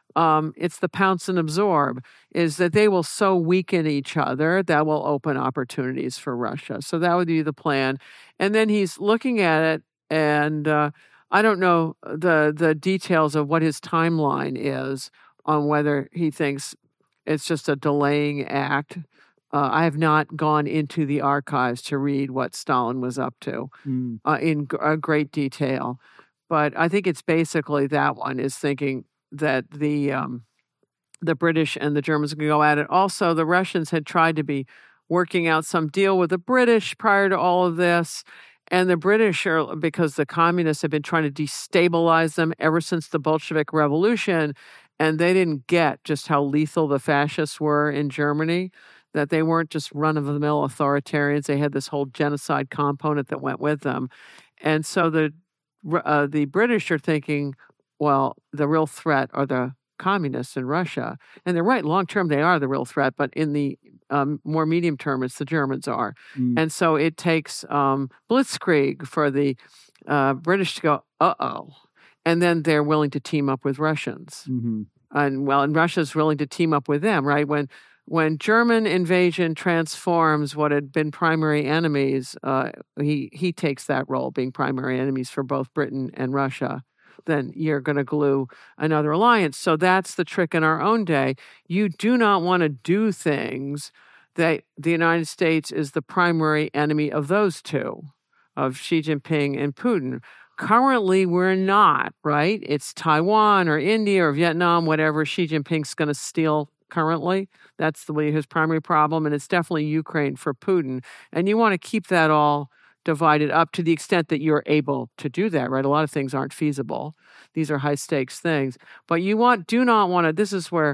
Um, it's the pounce and absorb, is that they will so weaken each other that will open opportunities for Russia. So that would be the plan. And then he's looking at it, and uh, I don't know the the details of what his timeline is on whether he thinks it's just a delaying act. Uh, I have not gone into the archives to read what Stalin was up to mm. uh, in g- uh, great detail. But I think it's basically that one is thinking that the um, the British and the Germans can go at it. Also, the Russians had tried to be working out some deal with the British prior to all of this. And the British are, because the communists have been trying to destabilize them ever since the Bolshevik Revolution, and they didn't get just how lethal the fascists were in Germany, that they weren't just run-of-the-mill authoritarians. They had this whole genocide component that went with them. And so the uh, the British are thinking, well, the real threat are the communists in Russia. And they're right, long-term they are the real threat, but in the um, more medium term, it's the Germans are. Mm. And so it takes um, blitzkrieg for the uh, British to go, uh-oh. And then they're willing to team up with Russians. Mm-hmm. And well, and Russia's willing to team up with them, right? When when German invasion transforms what had been primary enemies, uh, he he takes that role, being primary enemies for both Britain and Russia. Then you're going to glue another alliance. So that's the trick in our own day. You do not want to do things that the United States is the primary enemy of those two, of Xi Jinping and Putin. Currently, we're not, right? It's Taiwan or India or Vietnam, whatever Xi Jinping's going to steal currently. That's the way his primary problem, and it's definitely Ukraine for Putin. And you want to keep that all divided up to the extent that you're able to do that, right? A lot of things aren't feasible. These are high-stakes things. But you want, do not want to, this is where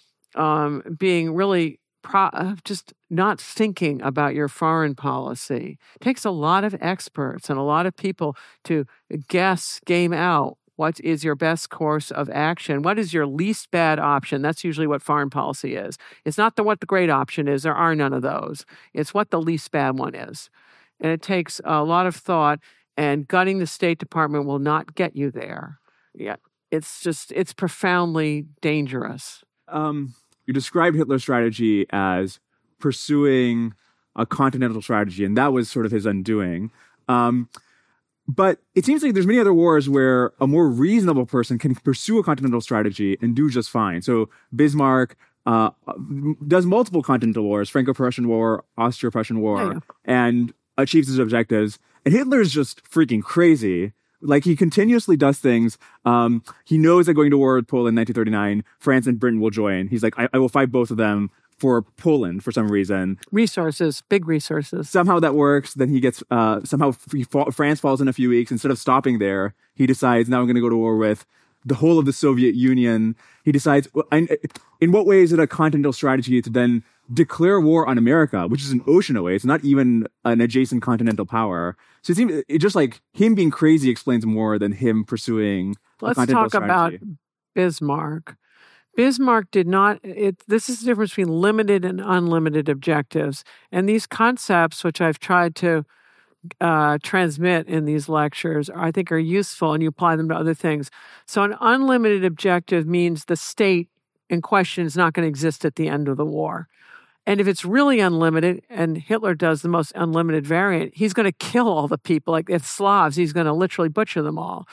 um, being really Pro, just not thinking about your foreign policy. It takes a lot of experts and a lot of people to guess, game out what is your best course of action. What is your least bad option? That's usually what foreign policy is. It's not the what the great option is. There are none of those. It's what the least bad one is. And it takes a lot of thought, and gutting the State Department will not get you there. Yeah, it's just, it's profoundly dangerous. Um. You described Hitler's strategy as pursuing a continental strategy, and that was sort of his undoing. Um, but it seems like there's many other wars where a more reasonable person can pursue a continental strategy and do just fine. So Bismarck uh, does multiple continental wars, Franco-Prussian War, Austro-Prussian War, yeah, yeah. and achieves his objectives. And Hitler's just freaking crazy. Like, he continuously does things. Um, he knows that going to war with Poland in nineteen thirty-nine, France and Britain will join. He's like, I, I will fight both of them for Poland for some reason. Resources, big resources. Somehow that works. Then he gets, uh, somehow he fall, France falls in a few weeks. Instead of stopping there, he decides, now I'm going to go to war with the whole of the Soviet Union. He decides, in what way is it a continental strategy to then declare war on America, which is an ocean away? It's not even an adjacent continental power. So it seems it just like him being crazy explains more than him pursuing Let's a continental talk strategy. About Bismarck. Bismarck did not, it, this is the difference between limited and unlimited objectives. And these concepts, which I've tried to uh, transmit in these lectures, I think are useful, and you apply them to other things. So an unlimited objective means the state in question is not going to exist at the end of the war. And if it's really unlimited, and Hitler does the most unlimited variant, he's going to kill all the people. Like it's Slavs, he's going to literally butcher them all.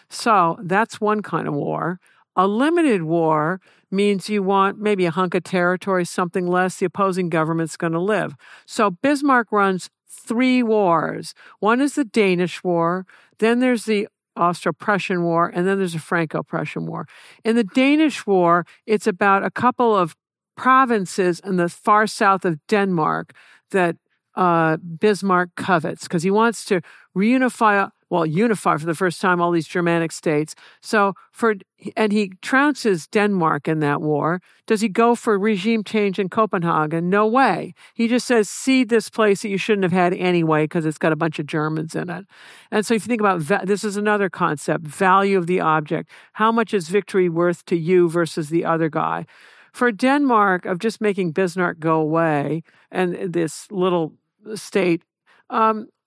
So that's one kind of war. A limited war means you want maybe a hunk of territory, something less. The opposing government's going to live. So Bismarck runs three wars. One is the Danish War. Then there's the Austro-Prussian War. And then there's a Franco-Prussian War. In the Danish War, it's about a couple of provinces in the far south of Denmark that uh, Bismarck covets because he wants to reunify, well, unify for the first time all these Germanic states. So for, and he trounces Denmark in that war. Does he go for regime change in Copenhagen? No way. He just says, cede this place that you shouldn't have had anyway because it's got a bunch of Germans in it. And so if you think about, va- this is another concept, value of the object. How much is victory worth to you versus the other guy? For Denmark, of just making Bismarck go away and this little state, um,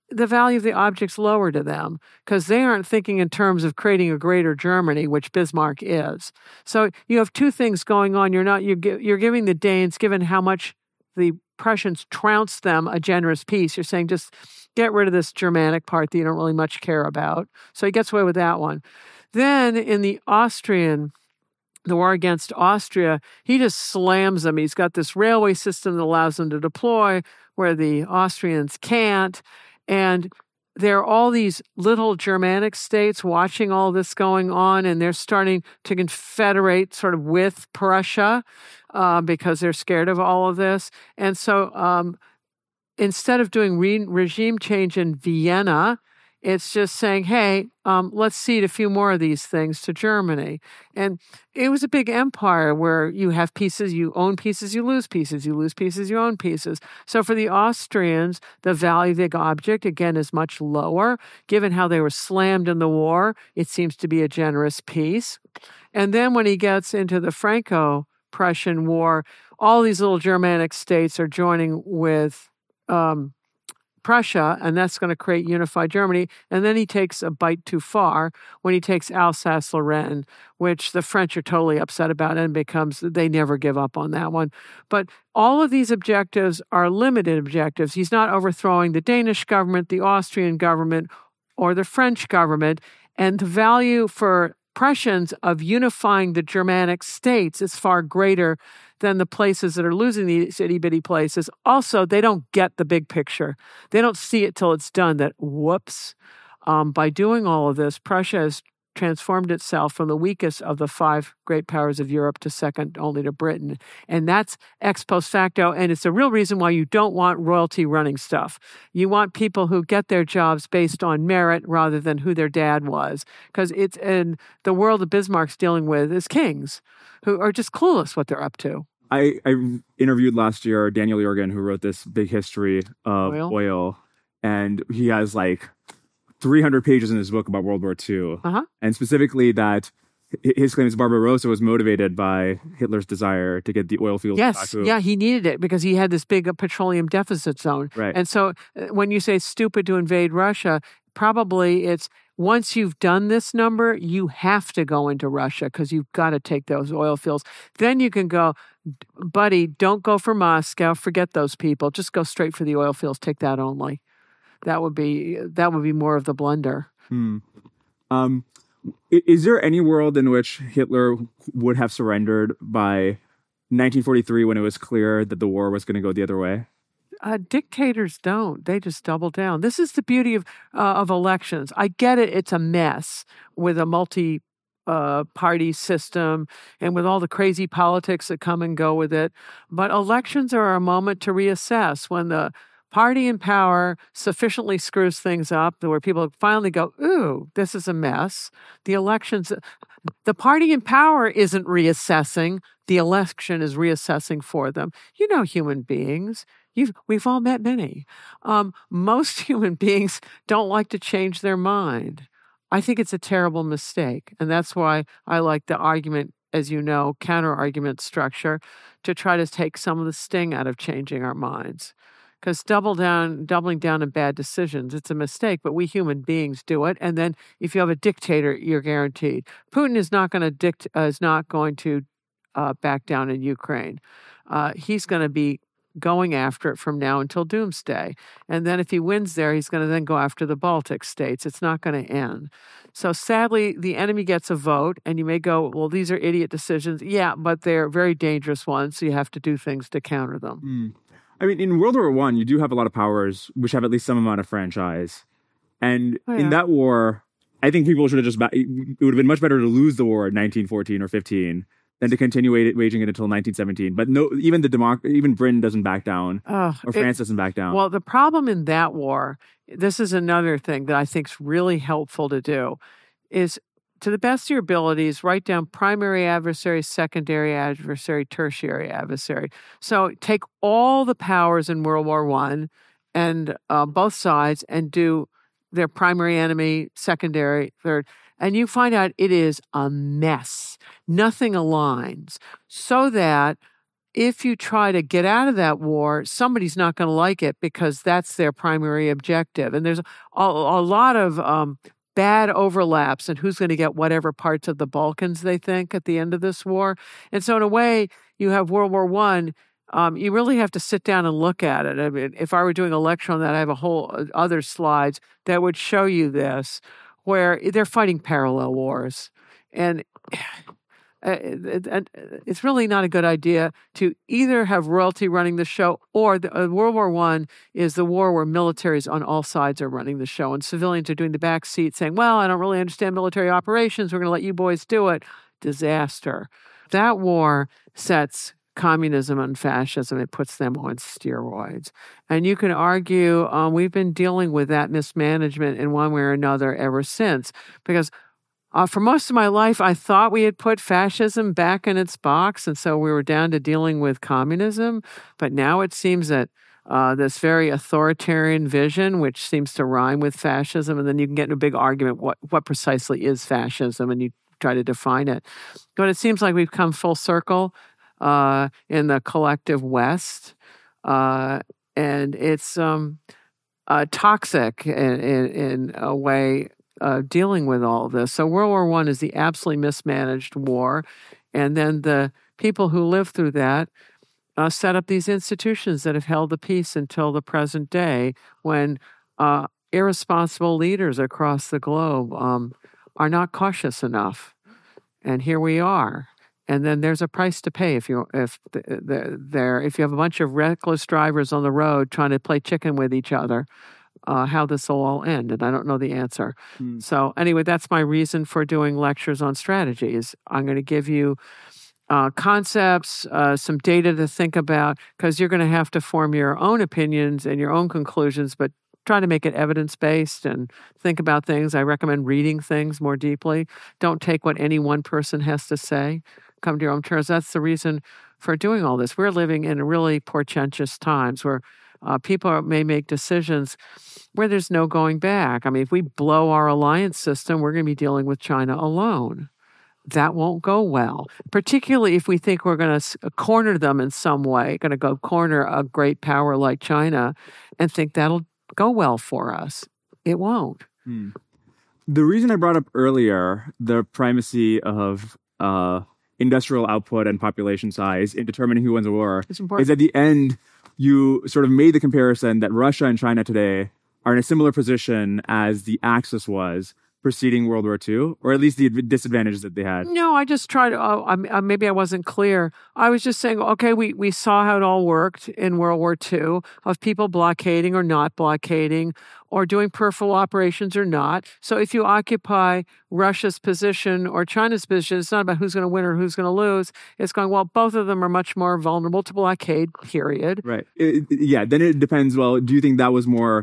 the value of the object's lower to them because they aren't thinking in terms of creating a greater Germany, which Bismarck is. So you have two things going on. You're not you're, you're giving the Danes, given how much the Prussians trounced them, a generous peace. You're saying just get rid of this Germanic part that you don't really much care about. So he gets away with that one. Then in the Austrian, the war against Austria, he just slams them. He's got this railway system that allows them to deploy where the Austrians can't. And there are all these little Germanic states watching all this going on, and they're starting to confederate sort of with Prussia uh, because they're scared of all of this. And so um, instead of doing re- regime change in Vienna, it's just saying, hey, um, let's cede a few more of these things to Germany. And it was a big empire where you have pieces, you own pieces, you lose pieces, you lose pieces, you own pieces. So for the Austrians, the value of the object, again, is much lower. Given how they were slammed in the war, it seems to be a generous peace. And then when he gets into the Franco-Prussian War, all these little Germanic states are joining with um, Prussia, and that's going to create unified Germany. And then he takes a bite too far when he takes Alsace-Lorraine, which the French are totally upset about and becomes, they never give up on that one. But all of these objectives are limited objectives. He's not overthrowing the Danish government, the Austrian government, or the French government. And the value for Prussians of unifying the Germanic states is far greater than the places that are losing these itty-bitty places. Also, they don't get the big picture. They don't see it till it's done, that, whoops, um, by doing all of this, Prussia has transformed itself from the weakest of the five great powers of Europe to second only to Britain. And that's ex post facto, and it's a real reason why you don't want royalty running stuff. You want people who get their jobs based on merit rather than who their dad was, because it's in the world that Bismarck's dealing with is kings who are just clueless what they're up to. I, I interviewed last year Daniel Jorgen, who wrote this big history of oil, oil and he has like three hundred pages in his book about World War Two. Uh-huh. And specifically that his claim is Barbarossa was motivated by Hitler's desire to get the oil fields. Yes, yeah, he needed it because he had this big petroleum deficit zone. Right. And so when you say stupid to invade Russia, probably it's once you've done this number, you have to go into Russia because you've got to take those oil fields. Then you can go, buddy, don't go for Moscow. Forget those people. Just go straight for the oil fields. Take that only. That would be that would be more of the blunder. Hmm. Um, is there any world in which Hitler would have surrendered by nineteen forty-three when it was clear that the war was going to go the other way? Uh, dictators don't. They just double down. This is the beauty of uh, of elections. I get it. It's a mess with a multi uh, party system and with all the crazy politics that come and go with it. But elections are a moment to reassess when the party in power sufficiently screws things up where people finally go, ooh, this is a mess. The elections, the party in power isn't reassessing. The election is reassessing for them. You know human beings. You've, we've all met many. Um, most human beings don't like to change their mind. I think it's a terrible mistake. And that's why I like the argument, as you know, counter-argument structure to try to take some of the sting out of changing our minds. Because double down, doubling down on bad decisions, it's a mistake, but we human beings do it. And then if you have a dictator, you're guaranteed. Putin is not going to dict, uh, is not going to uh, back down in Ukraine. Uh, he's going to be going after it from now until doomsday. And then if he wins there, he's going to then go after the Baltic states. It's not going to end. So sadly, the enemy gets a vote, and you may go, well, these are idiot decisions. Yeah, but they're very dangerous ones, so you have to do things to counter them. Mm. I mean, in World War One, you do have a lot of powers which have at least some amount of franchise. And oh, yeah. in that war, I think people should have just... Ba- it would have been much better to lose the war in nineteen fourteen or fifteen than to continue waging it until nineteen seventeen. But no, even the democ- even Britain doesn't back down, uh, or France it, doesn't back down. Well, the problem in that war, this is another thing that I think is really helpful to do, is to the best of your abilities, write down primary adversary, secondary adversary, tertiary adversary. So take all the powers in World War One and uh, both sides and do their primary enemy, secondary, third, and you find out it is a mess. Nothing aligns. So that if you try to get out of that war, somebody's not going to like it because that's their primary objective. And there's a, a lot of um, bad overlaps in who's going to get whatever parts of the Balkans they think at the end of this war. And so in a way, you have World War One. Um, you really have to sit down and look at it. I mean, if I were doing a lecture on that, I have a whole uh, other slides that would show you this, where they're fighting parallel wars. And it's really not a good idea to either have royalty running the show, or the, uh, World War One is the war where militaries on all sides are running the show, and civilians are doing the back seat saying, well, I don't really understand military operations. We're going to let you boys do it. Disaster. That war sets communism and fascism. It puts them on steroids. And you can argue um, we've been dealing with that mismanagement in one way or another ever since, because Uh, for most of my life, I thought we had put fascism back in its box, and so we were down to dealing with communism. But now it seems that uh, this very authoritarian vision, which seems to rhyme with fascism, and then you can get in a big argument, what, what precisely is fascism, and you try to define it. But it seems like we've come full circle uh, in the collective West, uh, and it's um, uh, toxic in, in, in a way, Uh, dealing with all of this. So World War One is the absolutely mismanaged war. And then the people who lived through that uh, set up these institutions that have held the peace until the present day, when uh, irresponsible leaders across the globe um, are not cautious enough. And here we are. And then there's a price to pay if you if the, the, there if you have a bunch of reckless drivers on the road trying to play chicken with each other. Uh, how this will all end, and I don't know the answer. Mm. So anyway, that's my reason for doing lectures on strategies. I'm going to give you uh, concepts, uh, some data to think about, because you're going to have to form your own opinions and your own conclusions, but try to make it evidence-based and think about things. I recommend reading things more deeply. Don't take what any one person has to say. Come to your own terms. That's the reason for doing all this. We're living in really portentous times where Uh, people may make decisions where there's no going back. I mean, if we blow our alliance system, we're going to be dealing with China alone. That won't go well, particularly if we think we're going to corner them in some way, going to go corner a great power like China and think that'll go well for us. It won't. Hmm. The reason I brought up earlier the primacy of uh, industrial output and population size in determining who wins a war is at the end, you sort of made the comparison that Russia and China today are in a similar position as the Axis was preceding World War Two, or at least the disadvantages that they had. No, I just tried to, oh, I, maybe I wasn't clear. I was just saying, okay, we, we saw how it all worked in World War Two, of people blockading or not blockading, or doing peripheral operations or not. So if you occupy Russia's position or China's position, it's not about who's going to win or who's going to lose. It's going, well, both of them are much more vulnerable to blockade, period. Right. It, yeah, then it depends, well, do you think that was more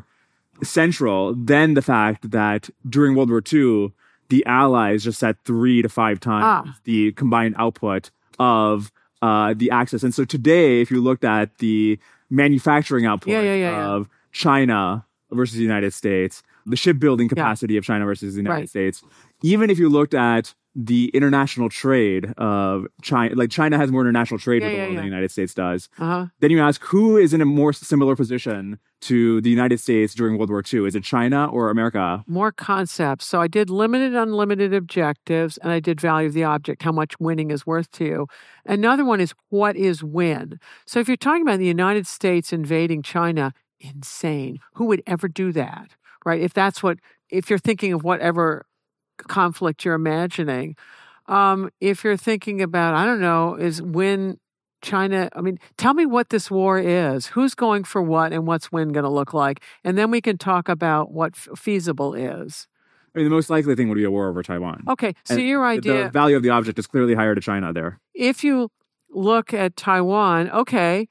central than the fact that during World War Two, the Allies just had three to five times ah. the combined output of uh, the Axis? And so today, if you looked at the manufacturing output yeah, yeah, yeah, of yeah. China versus the United States, the shipbuilding capacity yeah. of China versus the United right. States, even if you looked at the international trade of China, like China has more international trade yeah, with the yeah, world yeah. than the United States does. Uh-huh. Then you ask, who is in a more similar position to the United States during World War Two? Is it China or America? More concepts. So I did limited, unlimited objectives, and I did value of the object, how much winning is worth to you. Another one is, what is win? So if you're talking about the United States invading China, insane. Who would ever do that, right? If that's what, if you're thinking of whatever conflict you're imagining. Um, if you're thinking about, I don't know, is when China, I mean, tell me what this war is. Who's going for what and what's when going to look like? And then we can talk about what f- feasible is. I mean, the most likely thing would be a war over Taiwan. Okay, so and your idea... The value of the object is clearly higher to China there. If you look at Taiwan, okay,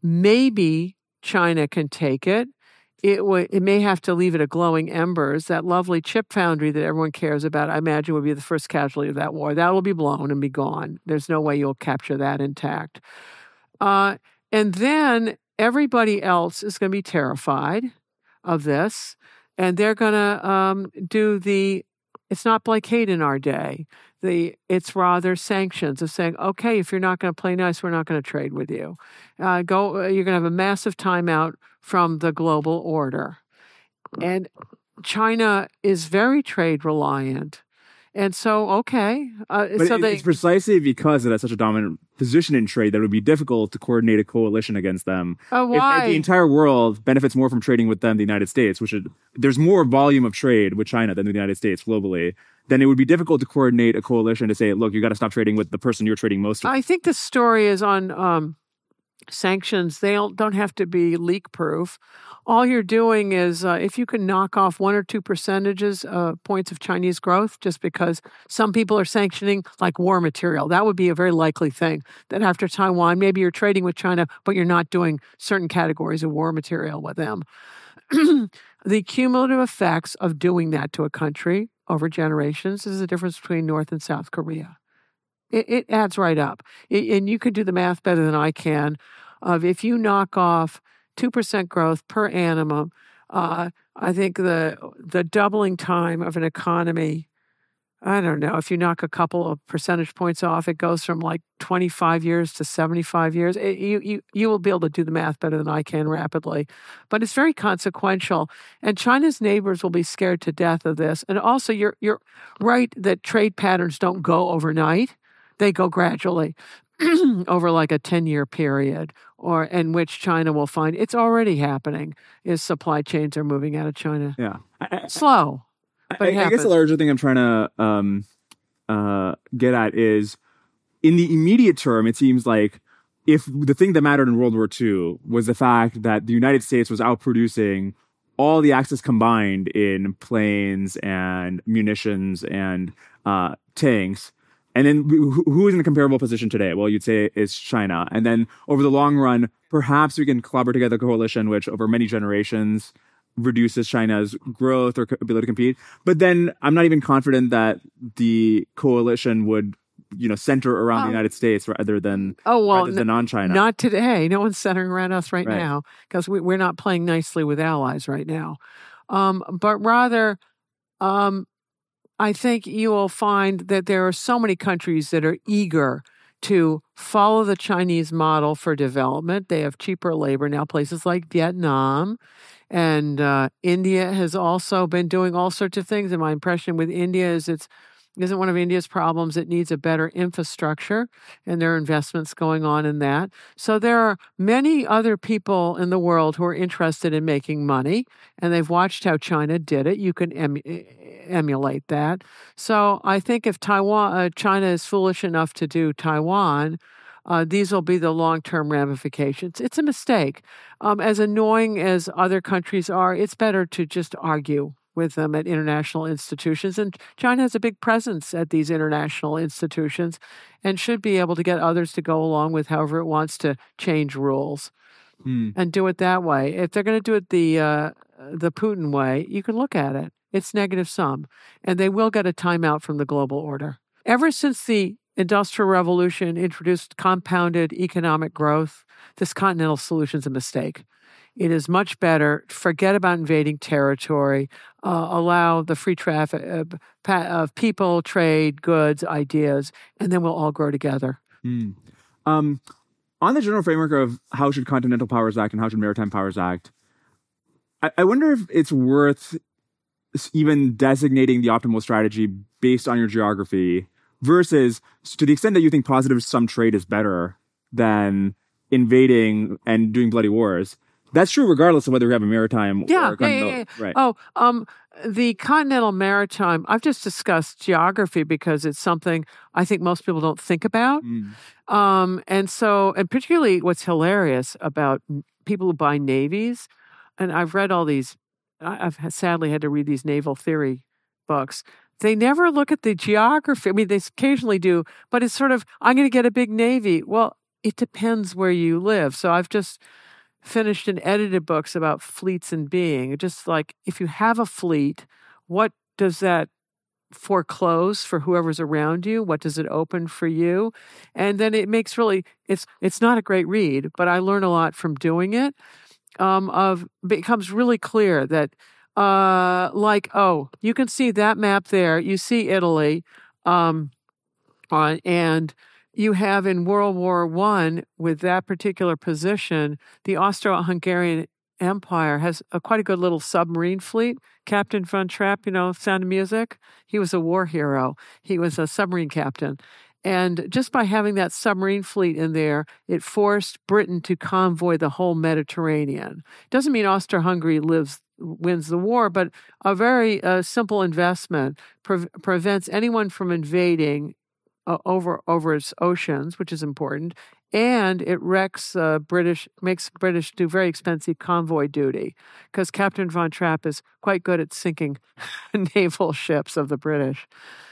maybe China can take it. It would. It may have to leave it at glowing embers. That lovely chip foundry that everyone cares about, I imagine, would be the first casualty of that war. That will be blown and be gone. There's no way you'll capture that intact. Uh, and then everybody else is going to be terrified of this, and they're going to um, do the it's not blockade in our day. The it's rather sanctions of saying, okay, if you're not going to play nice, we're not going to trade with you. Uh, go. You're going to have a massive timeout from the global order, and China is very trade reliant. And so, okay. Uh, but so it, they, it's precisely because it has such a dominant position in trade that it would be difficult to coordinate a coalition against them. Uh, why? If the entire world benefits more from trading with them, the United States, which is, there's more volume of trade with China than the United States globally, then it would be difficult to coordinate a coalition to say, look, you got to stop trading with the person you're trading most with. I think the story is on um, sanctions. They don't, don't have to be leak proof. All you're doing is uh, if you can knock off one or two percentages uh, points of Chinese growth, just because some people are sanctioning like war material, that would be a very likely thing. That after Taiwan, maybe you're trading with China, but you're not doing certain categories of war material with them. The cumulative effects of doing that to a country over generations is the difference between North and South Korea. It, it adds right up. It, and you can do the math better than I can of if you knock off two percent growth per annum, uh, I think the the doubling time of an economy, I don't know, if you knock a couple of percentage points off, it goes from like twenty-five years to seventy-five years. It, you, you, you will be able to do the math better than I can rapidly. But it's very consequential. And China's neighbors will be scared to death of this. And also, you're, you're right that trade patterns don't go overnight. They go gradually over like a ten-year period, or in which China will find it's already happening, is supply chains are moving out of China. Yeah. Slow. But I, I guess the larger thing I'm trying to um, uh, get at is, in the immediate term, it seems like if the thing that mattered in World War Two was the fact that the United States was outproducing all the Axis combined in planes and munitions and uh, tanks, and then who is in a comparable position today? Well, you'd say it's China. And then over the long run, perhaps we can collaborate together a coalition which over many generations reduces China's growth or ability to compete. But then I'm not even confident that the coalition would, you know, center around oh. the United States rather than, oh, well, rather than on China. Not today. No one's centering around us right, right. now because we, we're not playing nicely with allies right now. Um, but rather, um, I think you will find that there are so many countries that are eager to follow the Chinese model for development. They have cheaper labor now, places like Vietnam. And uh, India has also been doing all sorts of things. And my impression with India is it's isn't one of India's problems. It needs a better infrastructure, and there are investments going on in that. So there are many other people in the world who are interested in making money, and they've watched how China did it. You can em- emulate that. So I think if Taiwan, uh, China is foolish enough to do Taiwan, Uh, these will be the long-term ramifications. It's a mistake. Um, as annoying as other countries are, it's better to just argue with them at international institutions. And China has a big presence at these international institutions and should be able to get others to go along with however it wants to change rules hmm. and do it that way. If they're going to do it the uh, the Putin way, you can look at it. It's negative sum. And they will get a timeout from the global order. Ever since the Industrial Revolution introduced compounded economic growth, this continental solution is a mistake. It is much better. Forget about invading territory. Uh, allow the free traffic of, of people, trade, goods, ideas, and then we'll all grow together. Mm. Um, on the general framework of how should continental powers act and how should maritime powers act, I, I wonder if it's worth even designating the optimal strategy based on your geography versus, to the extent that you think positive sum trade is better than invading and doing bloody wars. That's true regardless of whether we have a maritime yeah, or a continental. Yeah, yeah, yeah. Right. Oh, um, the continental maritime, I've just discussed geography because it's something I think most people don't think about. Mm. Um, and so, and particularly what's hilarious about people who buy navies, and I've read all these, I've sadly had to read these naval theory books. They never look at the geography. I mean, they occasionally do, but it's sort of, I'm going to get a big navy. Well, it depends where you live. So I've just finished and edited books about fleets and being. Just like, if you have a fleet, what does that foreclose for whoever's around you? What does it open for you? And then it makes really, it's it's not a great read, but I learn a lot from doing it. Um, of it becomes really clear that Uh, like, oh, you can see that map there. You see Italy. Um, uh, and you have in World War One, with that particular position, the Austro-Hungarian Empire has a, quite a good little submarine fleet. Captain Von Trapp, you know, Sound of Music, he was a war hero. He was a submarine captain. And just by having that submarine fleet in there, it forced Britain to convoy the whole Mediterranean. Doesn't mean Austro-Hungary lives wins the war, but a very uh, simple investment pre- prevents anyone from invading uh, over over its oceans, which is important, and it wrecks uh, British, makes British do very expensive convoy duty, because Captain Von Trapp is quite good at sinking naval ships of the British.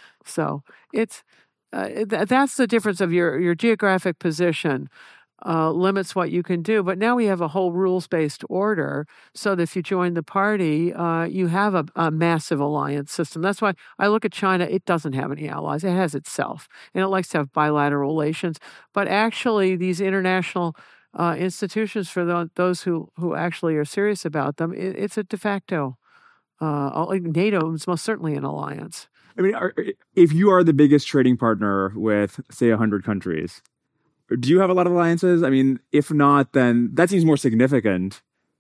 So it's uh, th- that's the difference of your your geographic position. Uh, limits what you can do. But now we have a whole rules-based order, so that if you join the party, uh, you have a, a massive alliance system. That's why I look at China. It doesn't have any allies. It has itself, and it likes to have bilateral relations. But actually, these international uh, institutions, for the, those who, who actually are serious about them, it, it's a de facto. Uh, NATO is most certainly an alliance. I mean, are, if you are the biggest trading partner with, say, one hundred countries, do you have a lot of alliances? I mean, if not, then that seems more significant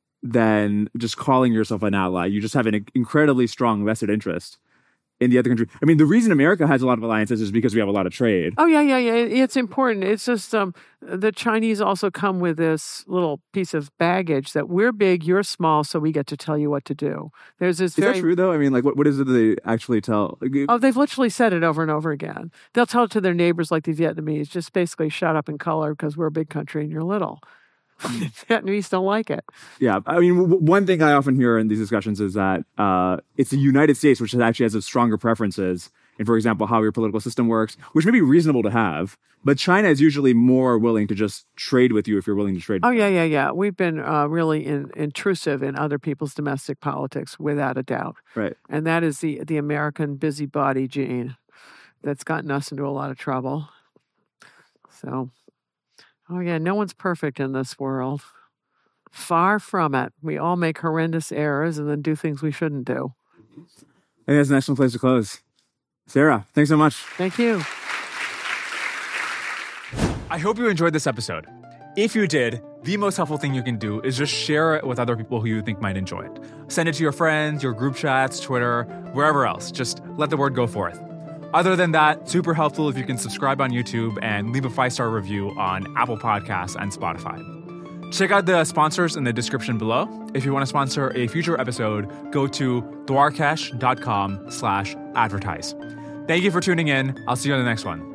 than just calling yourself an ally. You just have an incredibly strong vested interest in the other country. I mean, the reason America has a lot of alliances is because we have a lot of trade. Oh, yeah, yeah, yeah. It's important. It's just um, the Chinese also come with this little piece of baggage that we're big, you're small, so we get to tell you what to do. There's this Is very... that true, though? I mean, like, what, what is it they actually tell? Oh, they've literally said it over and over again. They'll tell it to their neighbors like the Vietnamese, just basically shut up in color because we're a big country and you're little. Vietnamese don't like it. Yeah. I mean, w- one thing I often hear in these discussions is that uh, it's the United States which actually has stronger preferences in, for example, how your political system works, which may be reasonable to have. But China is usually more willing to just trade with you if you're willing to trade. Oh, yeah, yeah, yeah. We've been uh, really in, intrusive in other people's domestic politics, without a doubt. Right. And that is the, the American busybody gene that's gotten us into a lot of trouble. So... Oh, yeah, no one's perfect in this world. Far from it. We all make horrendous errors and then do things we shouldn't do. I think that's an excellent place to close. Sarah, thanks so much. Thank you. I hope you enjoyed this episode. If you did, the most helpful thing you can do is just share it with other people who you think might enjoy it. Send it to your friends, your group chats, Twitter, wherever else. Just let the word go forth. Other than that, super helpful if you can subscribe on YouTube and leave a five-star review on Apple Podcasts and Spotify. Check out the sponsors in the description below. If you want to sponsor a future episode, go to dwarkesh.com slash advertise. Thank you for tuning in. I'll see you on the next one.